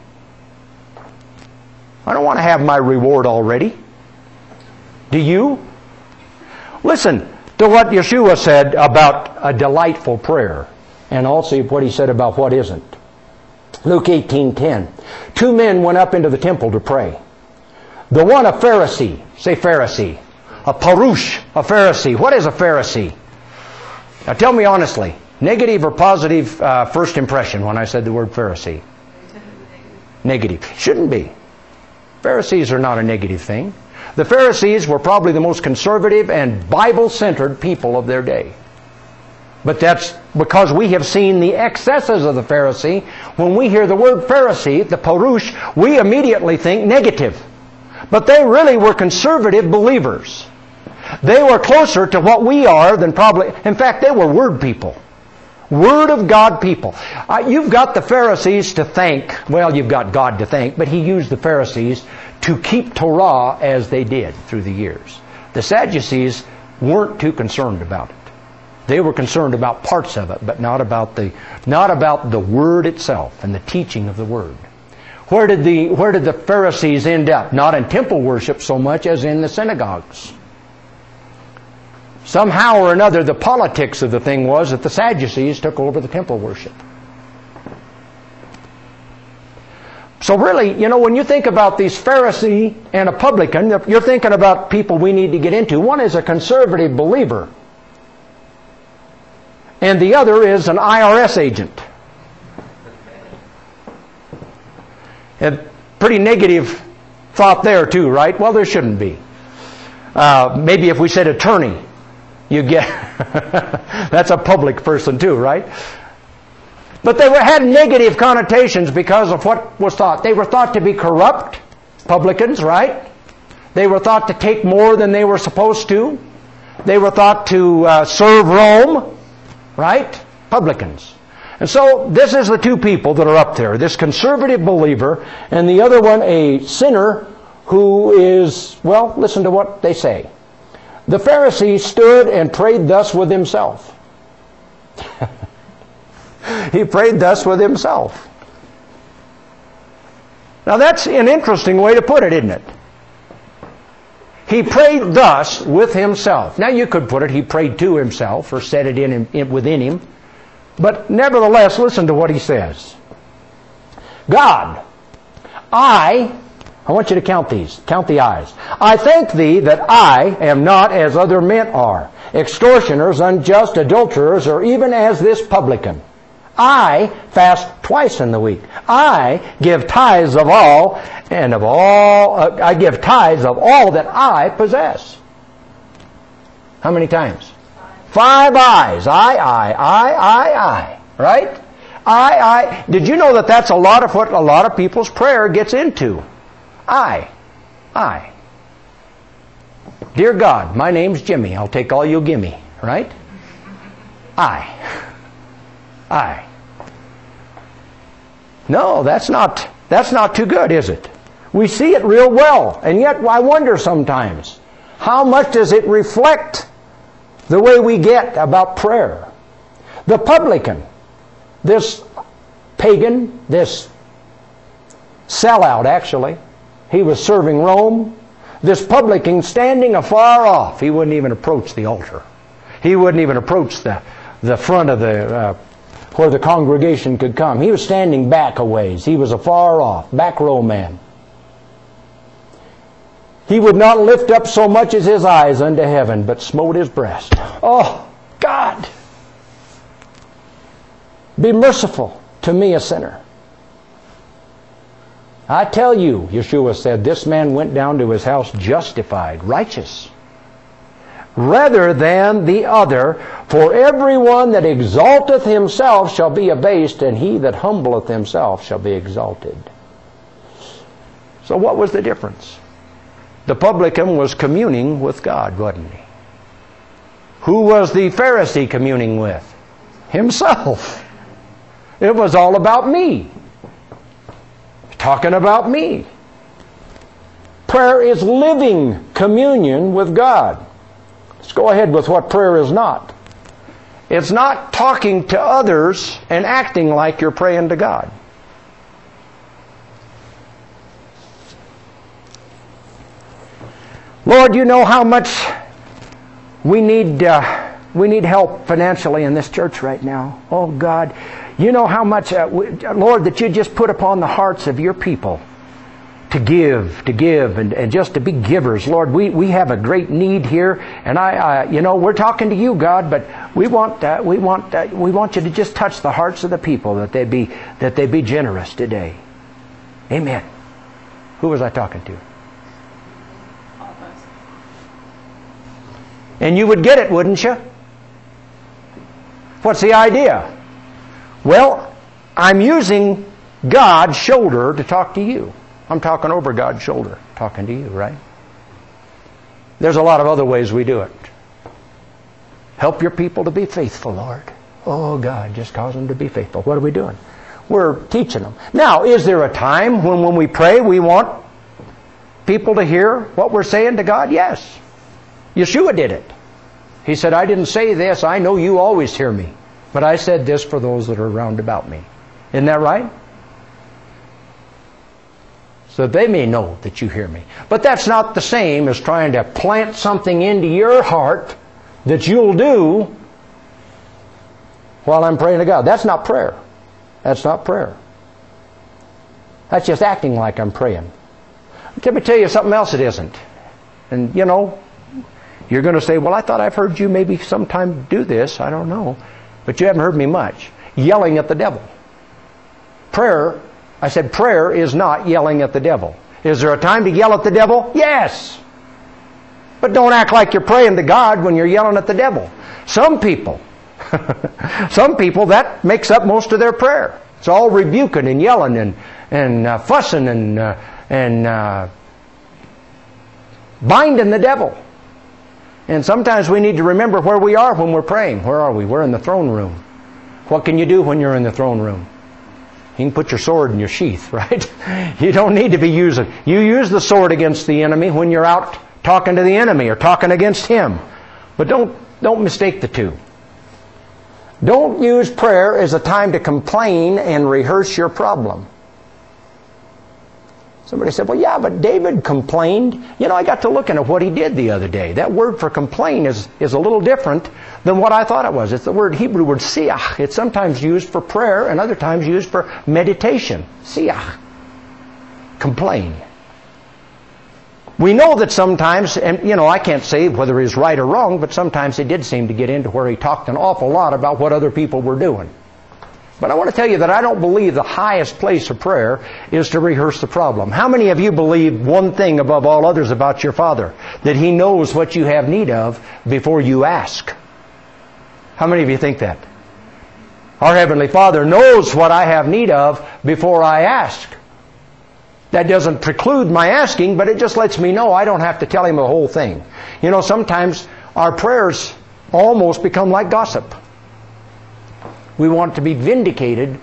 I don't want to have my reward already. Do you? Listen to what Yeshua said about a delightful prayer, and also what he said about what isn't. Luke 18:10. 2 men went up into the temple to pray. The one a Pharisee. Say Pharisee. A Parush, a Pharisee. What is a Pharisee? Now tell me honestly, negative or positive first impression when I said the word Pharisee? Negative. Shouldn't be. Pharisees are not a negative thing. The Pharisees were probably the most conservative and Bible-centered people of their day. But that's because we have seen the excesses of the Pharisee. When we hear the word Pharisee, the Parush, we immediately think negative. But they really were conservative believers. They were closer to what we are than probably... In fact, they were Word people. Word of God people. You've got the Pharisees to thank. Well, you've got God to thank, but He used the Pharisees to keep Torah as they did through the years. The Sadducees weren't too concerned about it. They were concerned about parts of it, but not about the Word itself and the teaching of the Word. Where did the Pharisees end up? Not in temple worship so much as in the synagogues. Somehow or another, the politics of the thing was that the Sadducees took over the temple worship. So really, when you think about these Pharisee and a publican, you're thinking about people we need to get into. One is a conservative believer, and the other is an IRS agent. A pretty negative thought there too, right? Well, there shouldn't be. Maybe if we said attorney, you get... That's a public person too, right? But they had negative connotations because of what was thought. They were thought to be corrupt, publicans, right? They were thought to take more than they were supposed to. They were thought to serve Rome, right? Publicans. And so this is the two people that are up there, this conservative believer and the other one a sinner who is, well, listen to what they say. The Pharisee stood and prayed thus with himself. He prayed thus with himself. Now that's an interesting way to put it, isn't it? He prayed thus with himself. Now you could put it, he prayed to himself or said it within him. But nevertheless, listen to what he says. God, I want you to count these. Count the I's. I thank thee that I am not as other men are, extortioners, unjust, adulterers, or even as this publican. I fast twice in the week. I give tithes of all, and of all, I give tithes of all that I possess. How many times? 5 I's. I. Right? I. Did you know that that's a lot of what a lot of people's prayer gets into? I. Dear God, my name's Jimmy. I'll take all you'll give me. Right? I. No, that's not too good, is it? We see it real well, and yet I wonder sometimes, how much does it reflect the way we get about prayer? The publican, this pagan, this sellout actually, he was serving Rome. This publican standing afar off, he wouldn't even approach the altar. He wouldn't even approach the front of the where the congregation could come. He was standing back a ways. He was afar off, back row man. He would not lift up so much as his eyes unto heaven, but smote his breast. Oh, God, be merciful to me, a sinner. I tell you, Yeshua said, this man went down to his house justified, righteous, rather than the other. For everyone that exalteth himself shall be abased, and he that humbleth himself shall be exalted. So what was the difference? The publican was communing with God, wasn't he? Who was the Pharisee communing with? Himself. It was all about me. Talking about me. Prayer is living communion with God. Let's go ahead with what prayer is not. It's not talking to others and acting like you're praying to God. Lord, you know how much we need help financially in this church right now. Oh God, you know how much, Lord, that you just put upon the hearts of your people to give, and just to be givers. Lord, we have a great need here, and we're talking to you, God, but we want you to just touch the hearts of the people, that they be generous today. Amen. Who was I talking to? All of us. And you would get it, wouldn't you? What's the idea? Well, I'm using God's shoulder to talk to you. I'm talking over God's shoulder, talking to you, right? There's a lot of other ways we do it. Help your people to be faithful, Lord. Oh, God, just cause them to be faithful. What are we doing? We're teaching them. Now, is there a time when we pray we want people to hear what we're saying to God? Yes. Yeshua did it. He said, I didn't say this. I know you always hear me. But I said this for those that are round about me. Isn't that right? So they may know that you hear me. But that's not the same as trying to plant something into your heart that you'll do while I'm praying to God. That's not prayer. That's not prayer. That's just acting like I'm praying. Let me tell you something else it isn't. And you're going to say, well, I thought I've heard you maybe sometime do this. I don't know. But you haven't heard me much. Yelling at the devil. Prayer is not yelling at the devil. Is there a time to yell at the devil? Yes. But don't act like you're praying to God when you're yelling at the devil. Some people, that makes up most of their prayer. It's all rebuking and yelling and fussing and binding the devil. And sometimes we need to remember where we are when we're praying. Where are we? We're in the throne room. What can you do when you're in the throne room? You can put your sword in your sheath, right? You don't need to be using. You use the sword against the enemy when you're out talking to the enemy or talking against him. But don't mistake the two. Don't use prayer as a time to complain and rehearse your problem. Somebody said, well, yeah, but David complained. You know, I got to looking at what he did the other day. That word for complain is a little different than what I thought it was. It's the Hebrew word siach. It's sometimes used for prayer and other times used for meditation. Siach. Complain. We know that sometimes, and you know, I can't say whether he's right or wrong, but sometimes he did seem to get into where he talked an awful lot about what other people were doing. But I want to tell you that I don't believe the highest place of prayer is to rehearse the problem. How many of you believe one thing above all others about your Father? That He knows what you have need of before you ask. How many of you think that? Our Heavenly Father knows what I have need of before I ask. That doesn't preclude my asking, but it just lets me know I don't have to tell Him the whole thing. You know, sometimes our prayers almost become like gossip. We want to be vindicated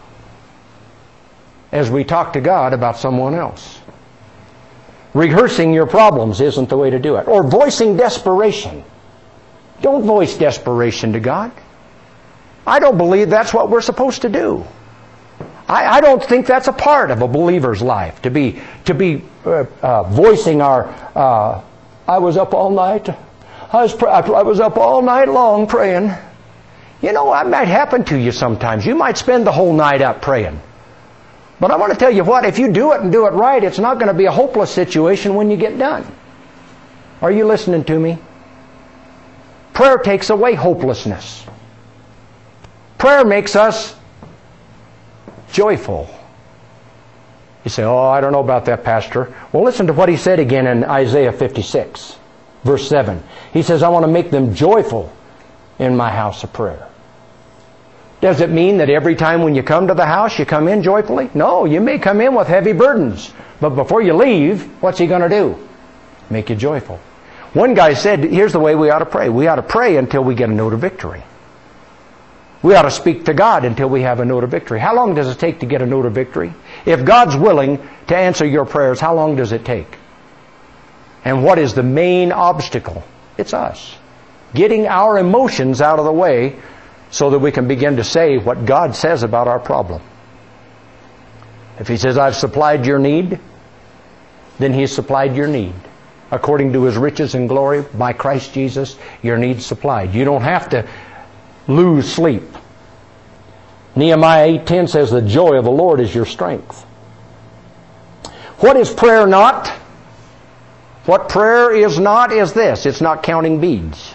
as we talk to God about someone else. Rehearsing your problems isn't the way to do it. Or voicing desperation. Don't voice desperation to God. I don't believe that's what we're supposed to do. I don't think that's a part of a believer's life, to be voicing our, I was up all night. I was up all night long praying. You know, that might happen to you sometimes. You might spend the whole night up praying. But I want to tell you what, if you do it and do it right, it's not going to be a hopeless situation when you get done. Are you listening to me? Prayer takes away hopelessness. Prayer makes us joyful. You say, oh, I don't know about that, Pastor. Well, listen to what he said again in Isaiah 56, verse 7. He says, I want to make them joyful in my house of prayer. Does it mean that every time when you come to the house, you come in joyfully? No, you may come in with heavy burdens. But before you leave, what's He going to do? Make you joyful. One guy said, here's the way we ought to pray. We ought to pray until we get a note of victory. We ought to speak to God until we have a note of victory. How long does it take to get a note of victory? If God's willing to answer your prayers, how long does it take? And what is the main obstacle? It's us. Getting our emotions out of the way so that we can begin to say what God says about our problem. If He says, I've supplied your need, then He's supplied your need. According to His riches and glory by Christ Jesus, your need's supplied. You don't have to lose sleep. Nehemiah 8:10 says, the joy of the Lord is your strength. What is prayer not? What prayer is not is this. It's not counting beads.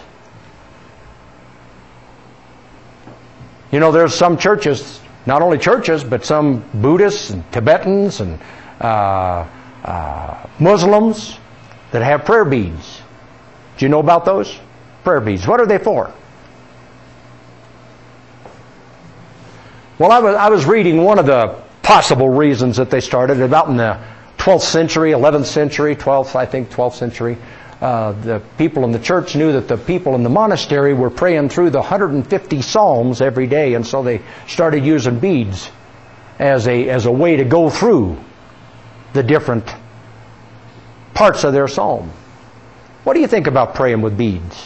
You know, there's some churches, not only churches, but some Buddhists and Tibetans and Muslims that have prayer beads. Do you know about those? Prayer beads. What are they for? Well, I was reading one of the possible reasons that they started about in the 12th century, 11th century, 12th century. The people in the church knew that the people in the monastery were praying through the 150 Psalms every day, and so they started using beads as a way to go through the different parts of their psalm. What do you think about praying with beads?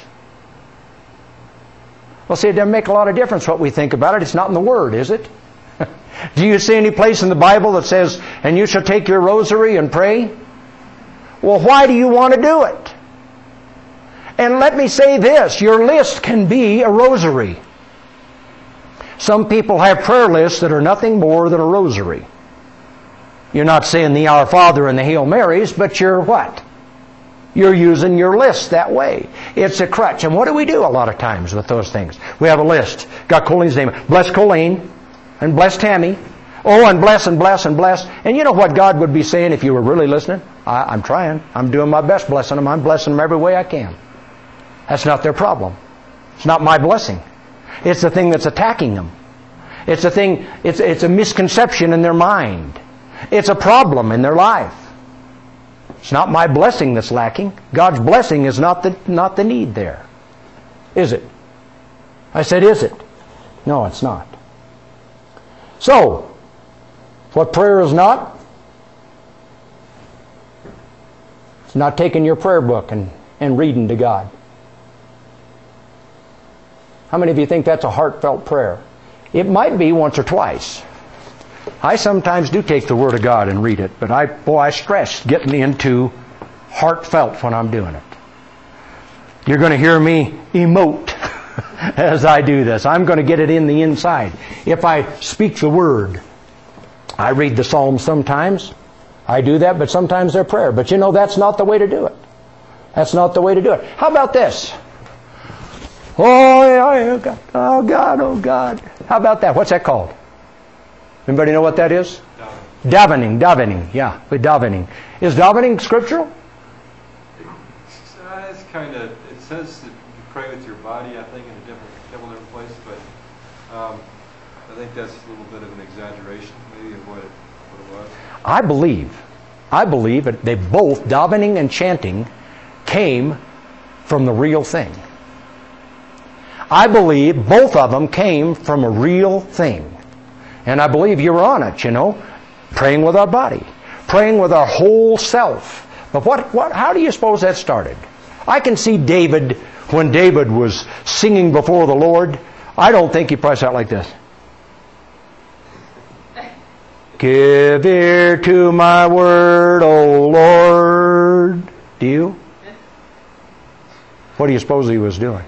Well, see, it doesn't make a lot of difference what we think about it. It's not in the Word, is it? Do you see any place in the Bible that says, and you shall take your rosary and pray? Well, why do you want to do it? And let me say this, your list can be a rosary. Some people have prayer lists that are nothing more than a rosary. You're not saying the Our Father and the Hail Marys, but you're what? You're using your list that way. It's a crutch. And what do we do a lot of times with those things? We have a list. Got Colleen's name. Bless Colleen. And bless Tammy. Oh, and bless and bless and bless. And you know what God would be saying if you were really listening? I'm trying. I'm doing my best blessing them. I'm blessing them every way I can. That's not their problem. It's not my blessing. It's the thing that's attacking them. It's a thing, it's a misconception in their mind. It's a problem in their life. It's not my blessing that's lacking. God's blessing is not the need there. Is it? I said, is it? No, it's not. So, what prayer is not? It's not taking your prayer book and reading to God. How many of you think that's a heartfelt prayer? It might be once or twice. I sometimes do take the Word of God and read it, but I stress getting into heartfelt when I'm doing it. You're going to hear me emote as I do this. I'm going to get it in the inside. If I speak the Word, I read the Psalms sometimes. I do that, but sometimes they're prayer. But you know, that's not the way to do it. That's not the way to do it. How about this? Oh, God, oh, God, oh, God. How about that? What's that called? Anybody know what that is? Davening. Yeah, with davening. Is davening scriptural? It's kind of, it says that you pray with your body, I think, in a couple different places, but I think that's a little bit of an exaggeration, maybe, of what it was. I believe that they both, davening and chanting, came from the real thing. I believe both of them came from a real thing. And I believe you were on it, you know. Praying with our body. Praying with our whole self. But how do you suppose that started? I can see David, when David was singing before the Lord, I don't think he pressed out like this. Give ear to my word, O Lord. Do you? What do you suppose he was doing?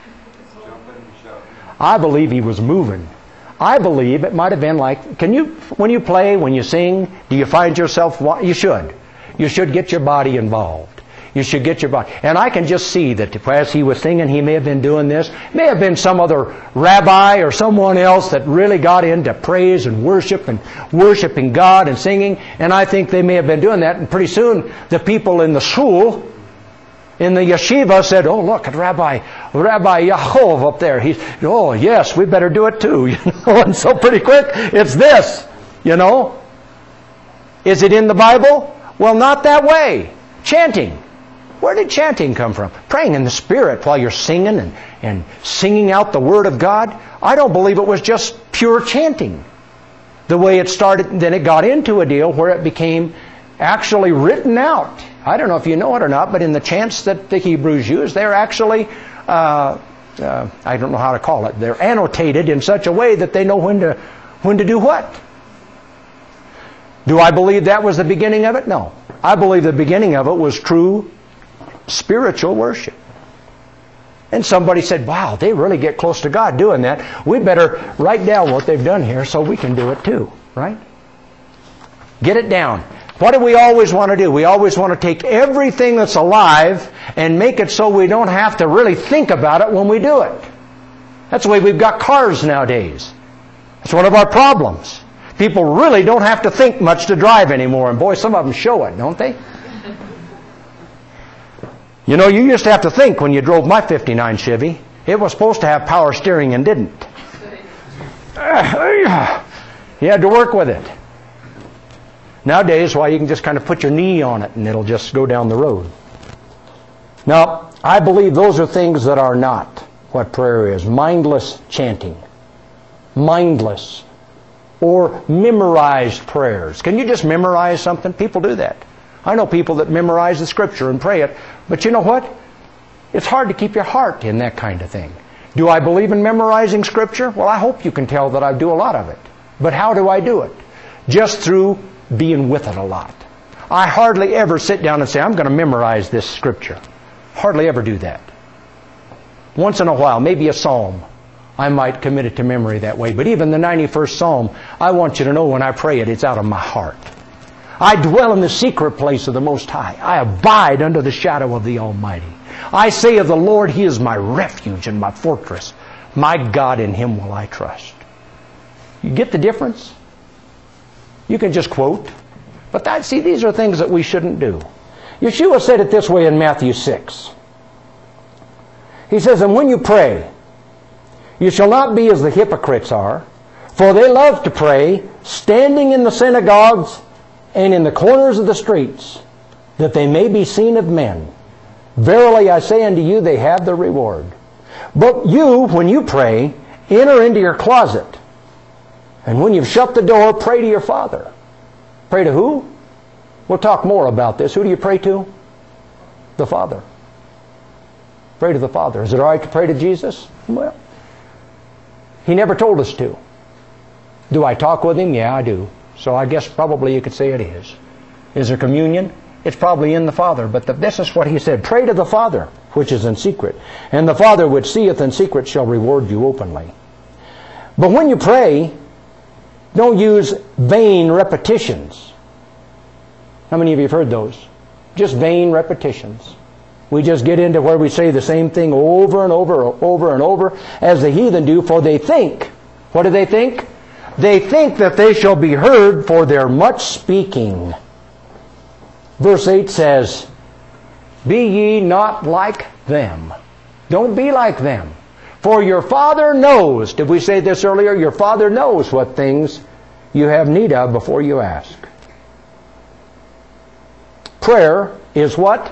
I believe he was moving. I believe it might have been like, when you play, when you sing, do you find yourself, you should. You should get your body involved. You should get your body. And I can just see that as he was singing, he may have been doing this. May have been some other rabbi or someone else that really got into praise and worship and worshiping God and singing. And I think they may have been doing that. And pretty soon, the people in the shul, in the yeshiva, said, "Oh, look at Rabbi Yaakov up there. Oh, yes, we better do it too." You know, and so pretty quick, it's this. You know, is it in the Bible? Well, not that way. Chanting. Where did chanting come from? Praying in the Spirit while you're singing and singing out the Word of God. I don't believe it was just pure chanting. The way it started, then it got into a deal where it became actually written out. I don't know if you know it or not, but in the chants that the Hebrews use, they're actually, I don't know how to call it, they're annotated in such a way that they know when to do what. Do I believe that was the beginning of it? No. I believe the beginning of it was true spiritual worship. And somebody said, "Wow, they really get close to God doing that. We better write down what they've done here so we can do it too." Right? Get it down. What do we always want to do? We always want to take everything that's alive and make it so we don't have to really think about it when we do it. That's the way we've got cars nowadays. That's one of our problems. People really don't have to think much to drive anymore. And boy, some of them show it, don't they? You know, you used to have to think when you drove my 59 Chevy. It was supposed to have power steering and didn't. You had to work with it. Nowadays, you can just kind of put your knee on it and it'll just go down the road. Now, I believe those are things that are not what prayer is. Mindless chanting. Mindless. Or memorized prayers. Can you just memorize something? People do that. I know people that memorize the Scripture and pray it. But you know what? It's hard to keep your heart in that kind of thing. Do I believe in memorizing Scripture? Well, I hope you can tell that I do a lot of it. But how do I do it? Just through being with it a lot. I hardly ever sit down and say, "I'm going to memorize this Scripture." Hardly ever do that. Once in a while, maybe a psalm, I might commit it to memory that way. But even the 91st Psalm, I want you to know when I pray it, it's out of my heart. I dwell in the secret place of the Most High. I abide under the shadow of the Almighty. I say of the Lord, He is my refuge and my fortress. My God, in Him will I trust. You get the difference? You can just quote. But these are things that we shouldn't do. Yeshua said it this way in Matthew 6. He says, "And when you pray, you shall not be as the hypocrites are, for they love to pray, standing in the synagogues and in the corners of the streets, that they may be seen of men. Verily I say unto you, they have their reward. But you, when you pray, enter into your closet, And when you've shut the door, pray to your Father. Pray to who? We'll talk more about this. Who do you pray to? The Father. Pray to the Father. Is it all right to pray to Jesus? Well, He never told us to. Do I talk with Him? Yeah, I do. So I guess probably you could say it is. Is there communion? It's probably in the Father. But this is what He said. Pray to the Father, which is in secret. And the Father which seeth in secret shall reward you openly. But when you pray, don't use vain repetitions. How many of you have heard those? Just vain repetitions. We just get into where we say the same thing over and over as the heathen do, for they think. What do they think? They think that they shall be heard for their much speaking. Verse 8 says, be ye not like them. Don't be like them. For your Father knows, did we say this earlier? Your Father knows what things you have need of before you ask. Prayer is what?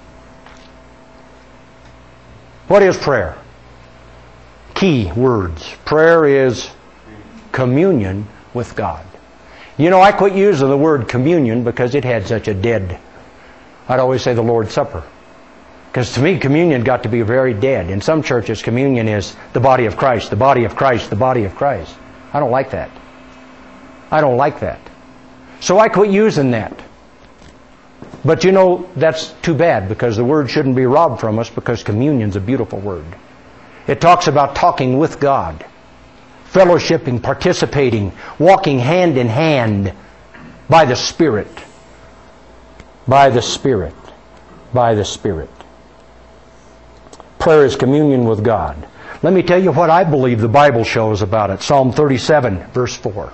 What is prayer? Key words. Prayer is communion with God. You know, I quit using the word communion because it had such a dead. I'd always say the Lord's Supper. Because to me, communion got to be very dead. In some churches, communion is the body of Christ, the body of Christ, the body of Christ. I don't like that. I don't like that. So I quit using that. But you know, that's too bad, because the word shouldn't be robbed from us, because communion's a beautiful word. It talks about talking with God, fellowshipping, participating, walking hand in hand by the Spirit. By the Spirit. By the Spirit. Prayer is communion with God. Let me tell you what I believe the Bible shows about it. Psalm 37, verse 4.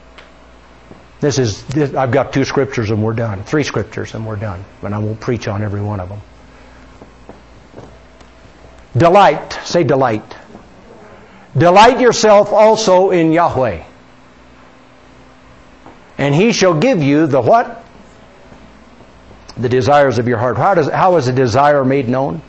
I've got 2 scriptures and we're done. 3 scriptures and we're done. But I won't preach on every one of them. Delight. Say delight. Delight yourself also in Yahweh. And He shall give you the what? The desires of your heart. How is a desire made known?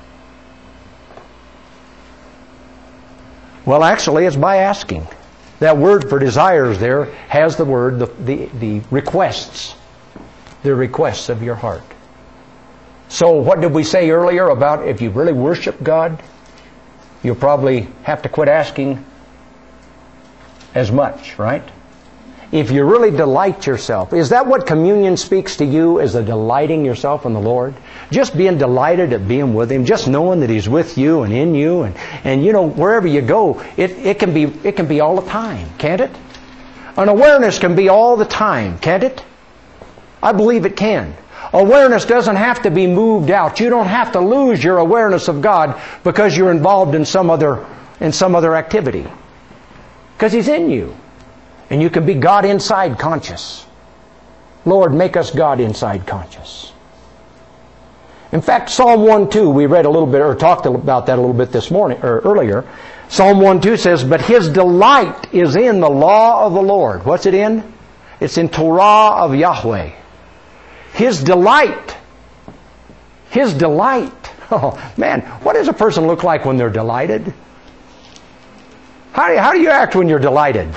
Well, actually, it's by asking. That word for desires there has the word, the requests. The requests of your heart. So what did we say earlier about if you really worship God, you'll probably have to quit asking as much, right? If you really delight yourself. Is that what communion speaks to you, is the delighting yourself in the Lord? Just being delighted at being with Him, just knowing that He's with you and in you, and you know, wherever you go, it can be all the time, can't it? An awareness can be all the time, can't it? I believe it can. Awareness doesn't have to be moved out. You don't have to lose your awareness of God because you're involved in some other activity. Because He's in you. And you can be God inside conscious. Lord, make us God inside conscious. In fact, Psalm 1:2, we read a little bit, or talked about that a little bit this morning, or earlier. Psalm 1:2 says, but his delight is in the law of the Lord. What's it in? It's in Torah of Yahweh. His delight. His delight. Oh, man, what does a person look like when they're delighted? How do you act when you're delighted?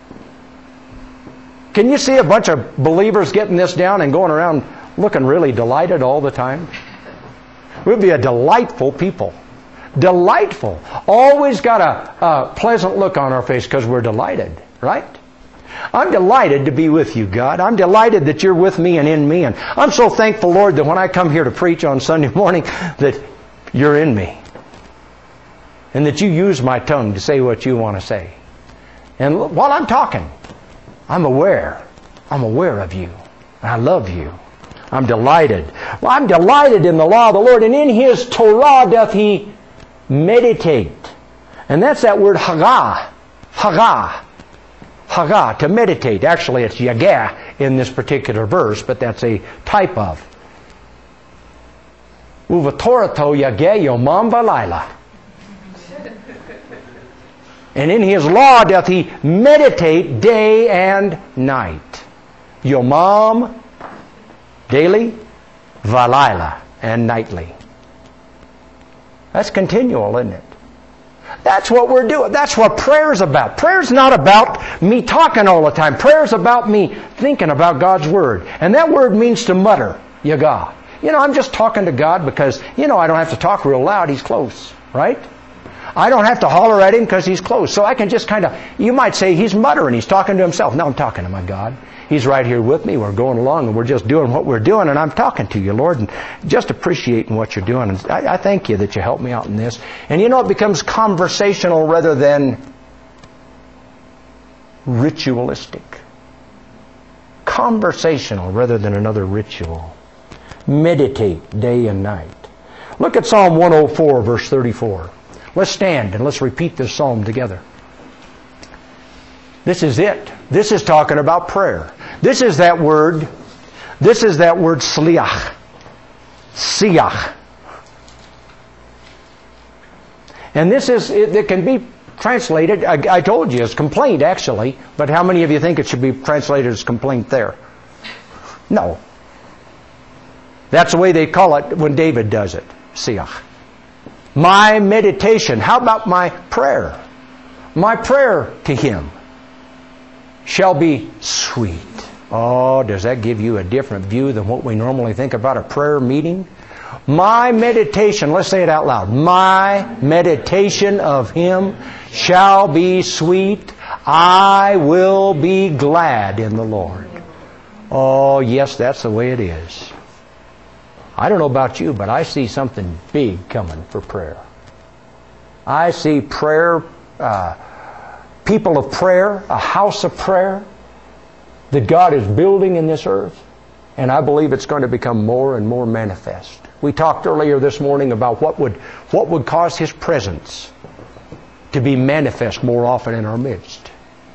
Can you see a bunch of believers getting this down and going around looking really delighted all the time? We'd be a delightful people. Delightful. Always got a pleasant look on our face because we're delighted, right? I'm delighted to be with you, God. I'm delighted that you're with me and in me. And I'm so thankful, Lord, that when I come here to preach on Sunday morning, that you're in me. And that you use my tongue to say what you want to say. And while I'm talking, I'm aware of you. I love you. I'm delighted. Well, I'm delighted in the law of the Lord, and in His Torah doth he meditate. And that's that word hagah. Hagah. Hagah, to meditate. Actually, it's yagah in this particular verse, but that's a type of. Uvatorato yageh yomam v'layla. And in His law doth he meditate day and night. Yomam, daily, valayla, and nightly. That's continual, isn't it? That's what we're doing. That's what prayer's about. Prayer's not about me talking all the time. Prayer's about me thinking about God's Word. And that word means to mutter, Yagah. I'm just talking to God because, I don't have to talk real loud. He's close, right? I don't have to holler at Him because He's close. So I can just you might say He's muttering. He's talking to Himself. No, I'm talking to my God. He's right here with me. We're going along and we're just doing what we're doing, and I'm talking to you, Lord, and just appreciating what you're doing. And I thank you that you help me out in this. And it becomes conversational rather than ritualistic. Conversational rather than another ritual. Meditate day and night. Look at Psalm 104, verse 34. Let's stand and let's repeat this psalm together. This is it. This is talking about prayer. This is that word sliach. Siach. And it can be translated, I told you, as complaint actually, but how many of you think it should be translated as complaint there? No. That's the way they call it when David does it. Siach. My meditation. How about my prayer? My prayer to Him shall be sweet. Oh, does that give you a different view than what we normally think about a prayer meeting? My meditation, let's say it out loud. My meditation of Him shall be sweet. I will be glad in the Lord. Oh, yes, that's the way it is. I don't know about you, but I see something big coming for prayer. I see prayer, people of prayer, a house of prayer that God is building in this earth. And I believe it's going to become more and more manifest. We talked earlier this morning about what would cause His presence to be manifest more often in our midst.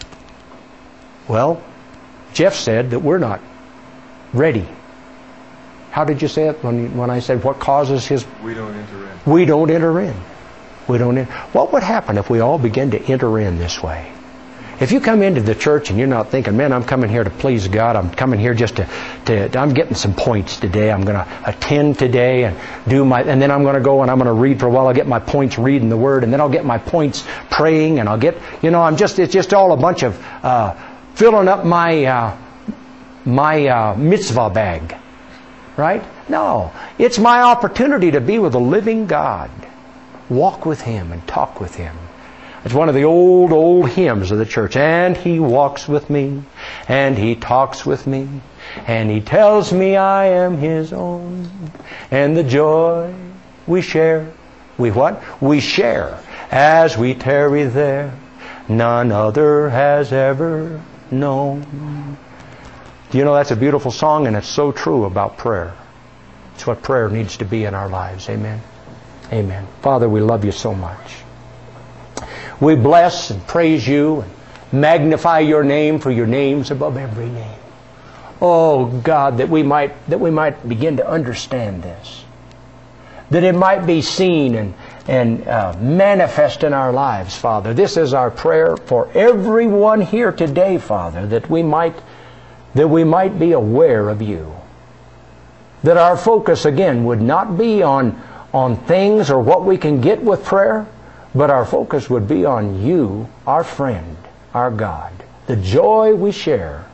Well, Jeff said that we're not ready. How did you say it when I said what causes His... We don't enter in. We don't enter in. We don't enter. What would happen if we all began to enter in this way? If you come into the church and you're not thinking, man, I'm coming here to please God. I'm coming here just I'm getting some points today. I'm going to attend today and and then I'm going to go and I'm going to read for a while. I'll get my points reading the Word, and then I'll get my points praying, and I'll get, it's just all a bunch of filling up my mitzvah bag. Right? No. It's my opportunity to be with the living God. Walk with Him and talk with Him. It's one of the old hymns of the church. And He walks with me, and He talks with me, and He tells me I am His own. And the joy we share, we share as we tarry there. None other has ever known. Do you know that's a beautiful song, and it's so true about prayer. It's what prayer needs to be in our lives. Amen. Amen. Father, we love You so much. We bless and praise You and magnify Your name, for Your name's above every name. Oh God, that we might begin to understand this. That it might be seen and manifest in our lives, Father. This is our prayer for everyone here today, Father, that we might be aware of You. That our focus, again, would not be on things or what we can get with prayer, but our focus would be on You, our friend, our God. The joy we share.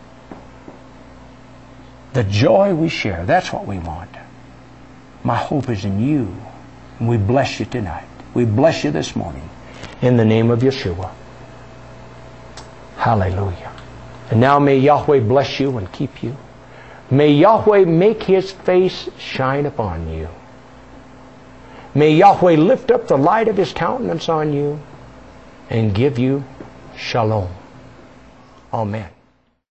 The joy we share. That's what we want. My hope is in You. And we bless You tonight. We bless You this morning. In the name of Yeshua. Hallelujah. And now may Yahweh bless you and keep you. May Yahweh make His face shine upon you. May Yahweh lift up the light of His countenance on you and give you shalom. Amen.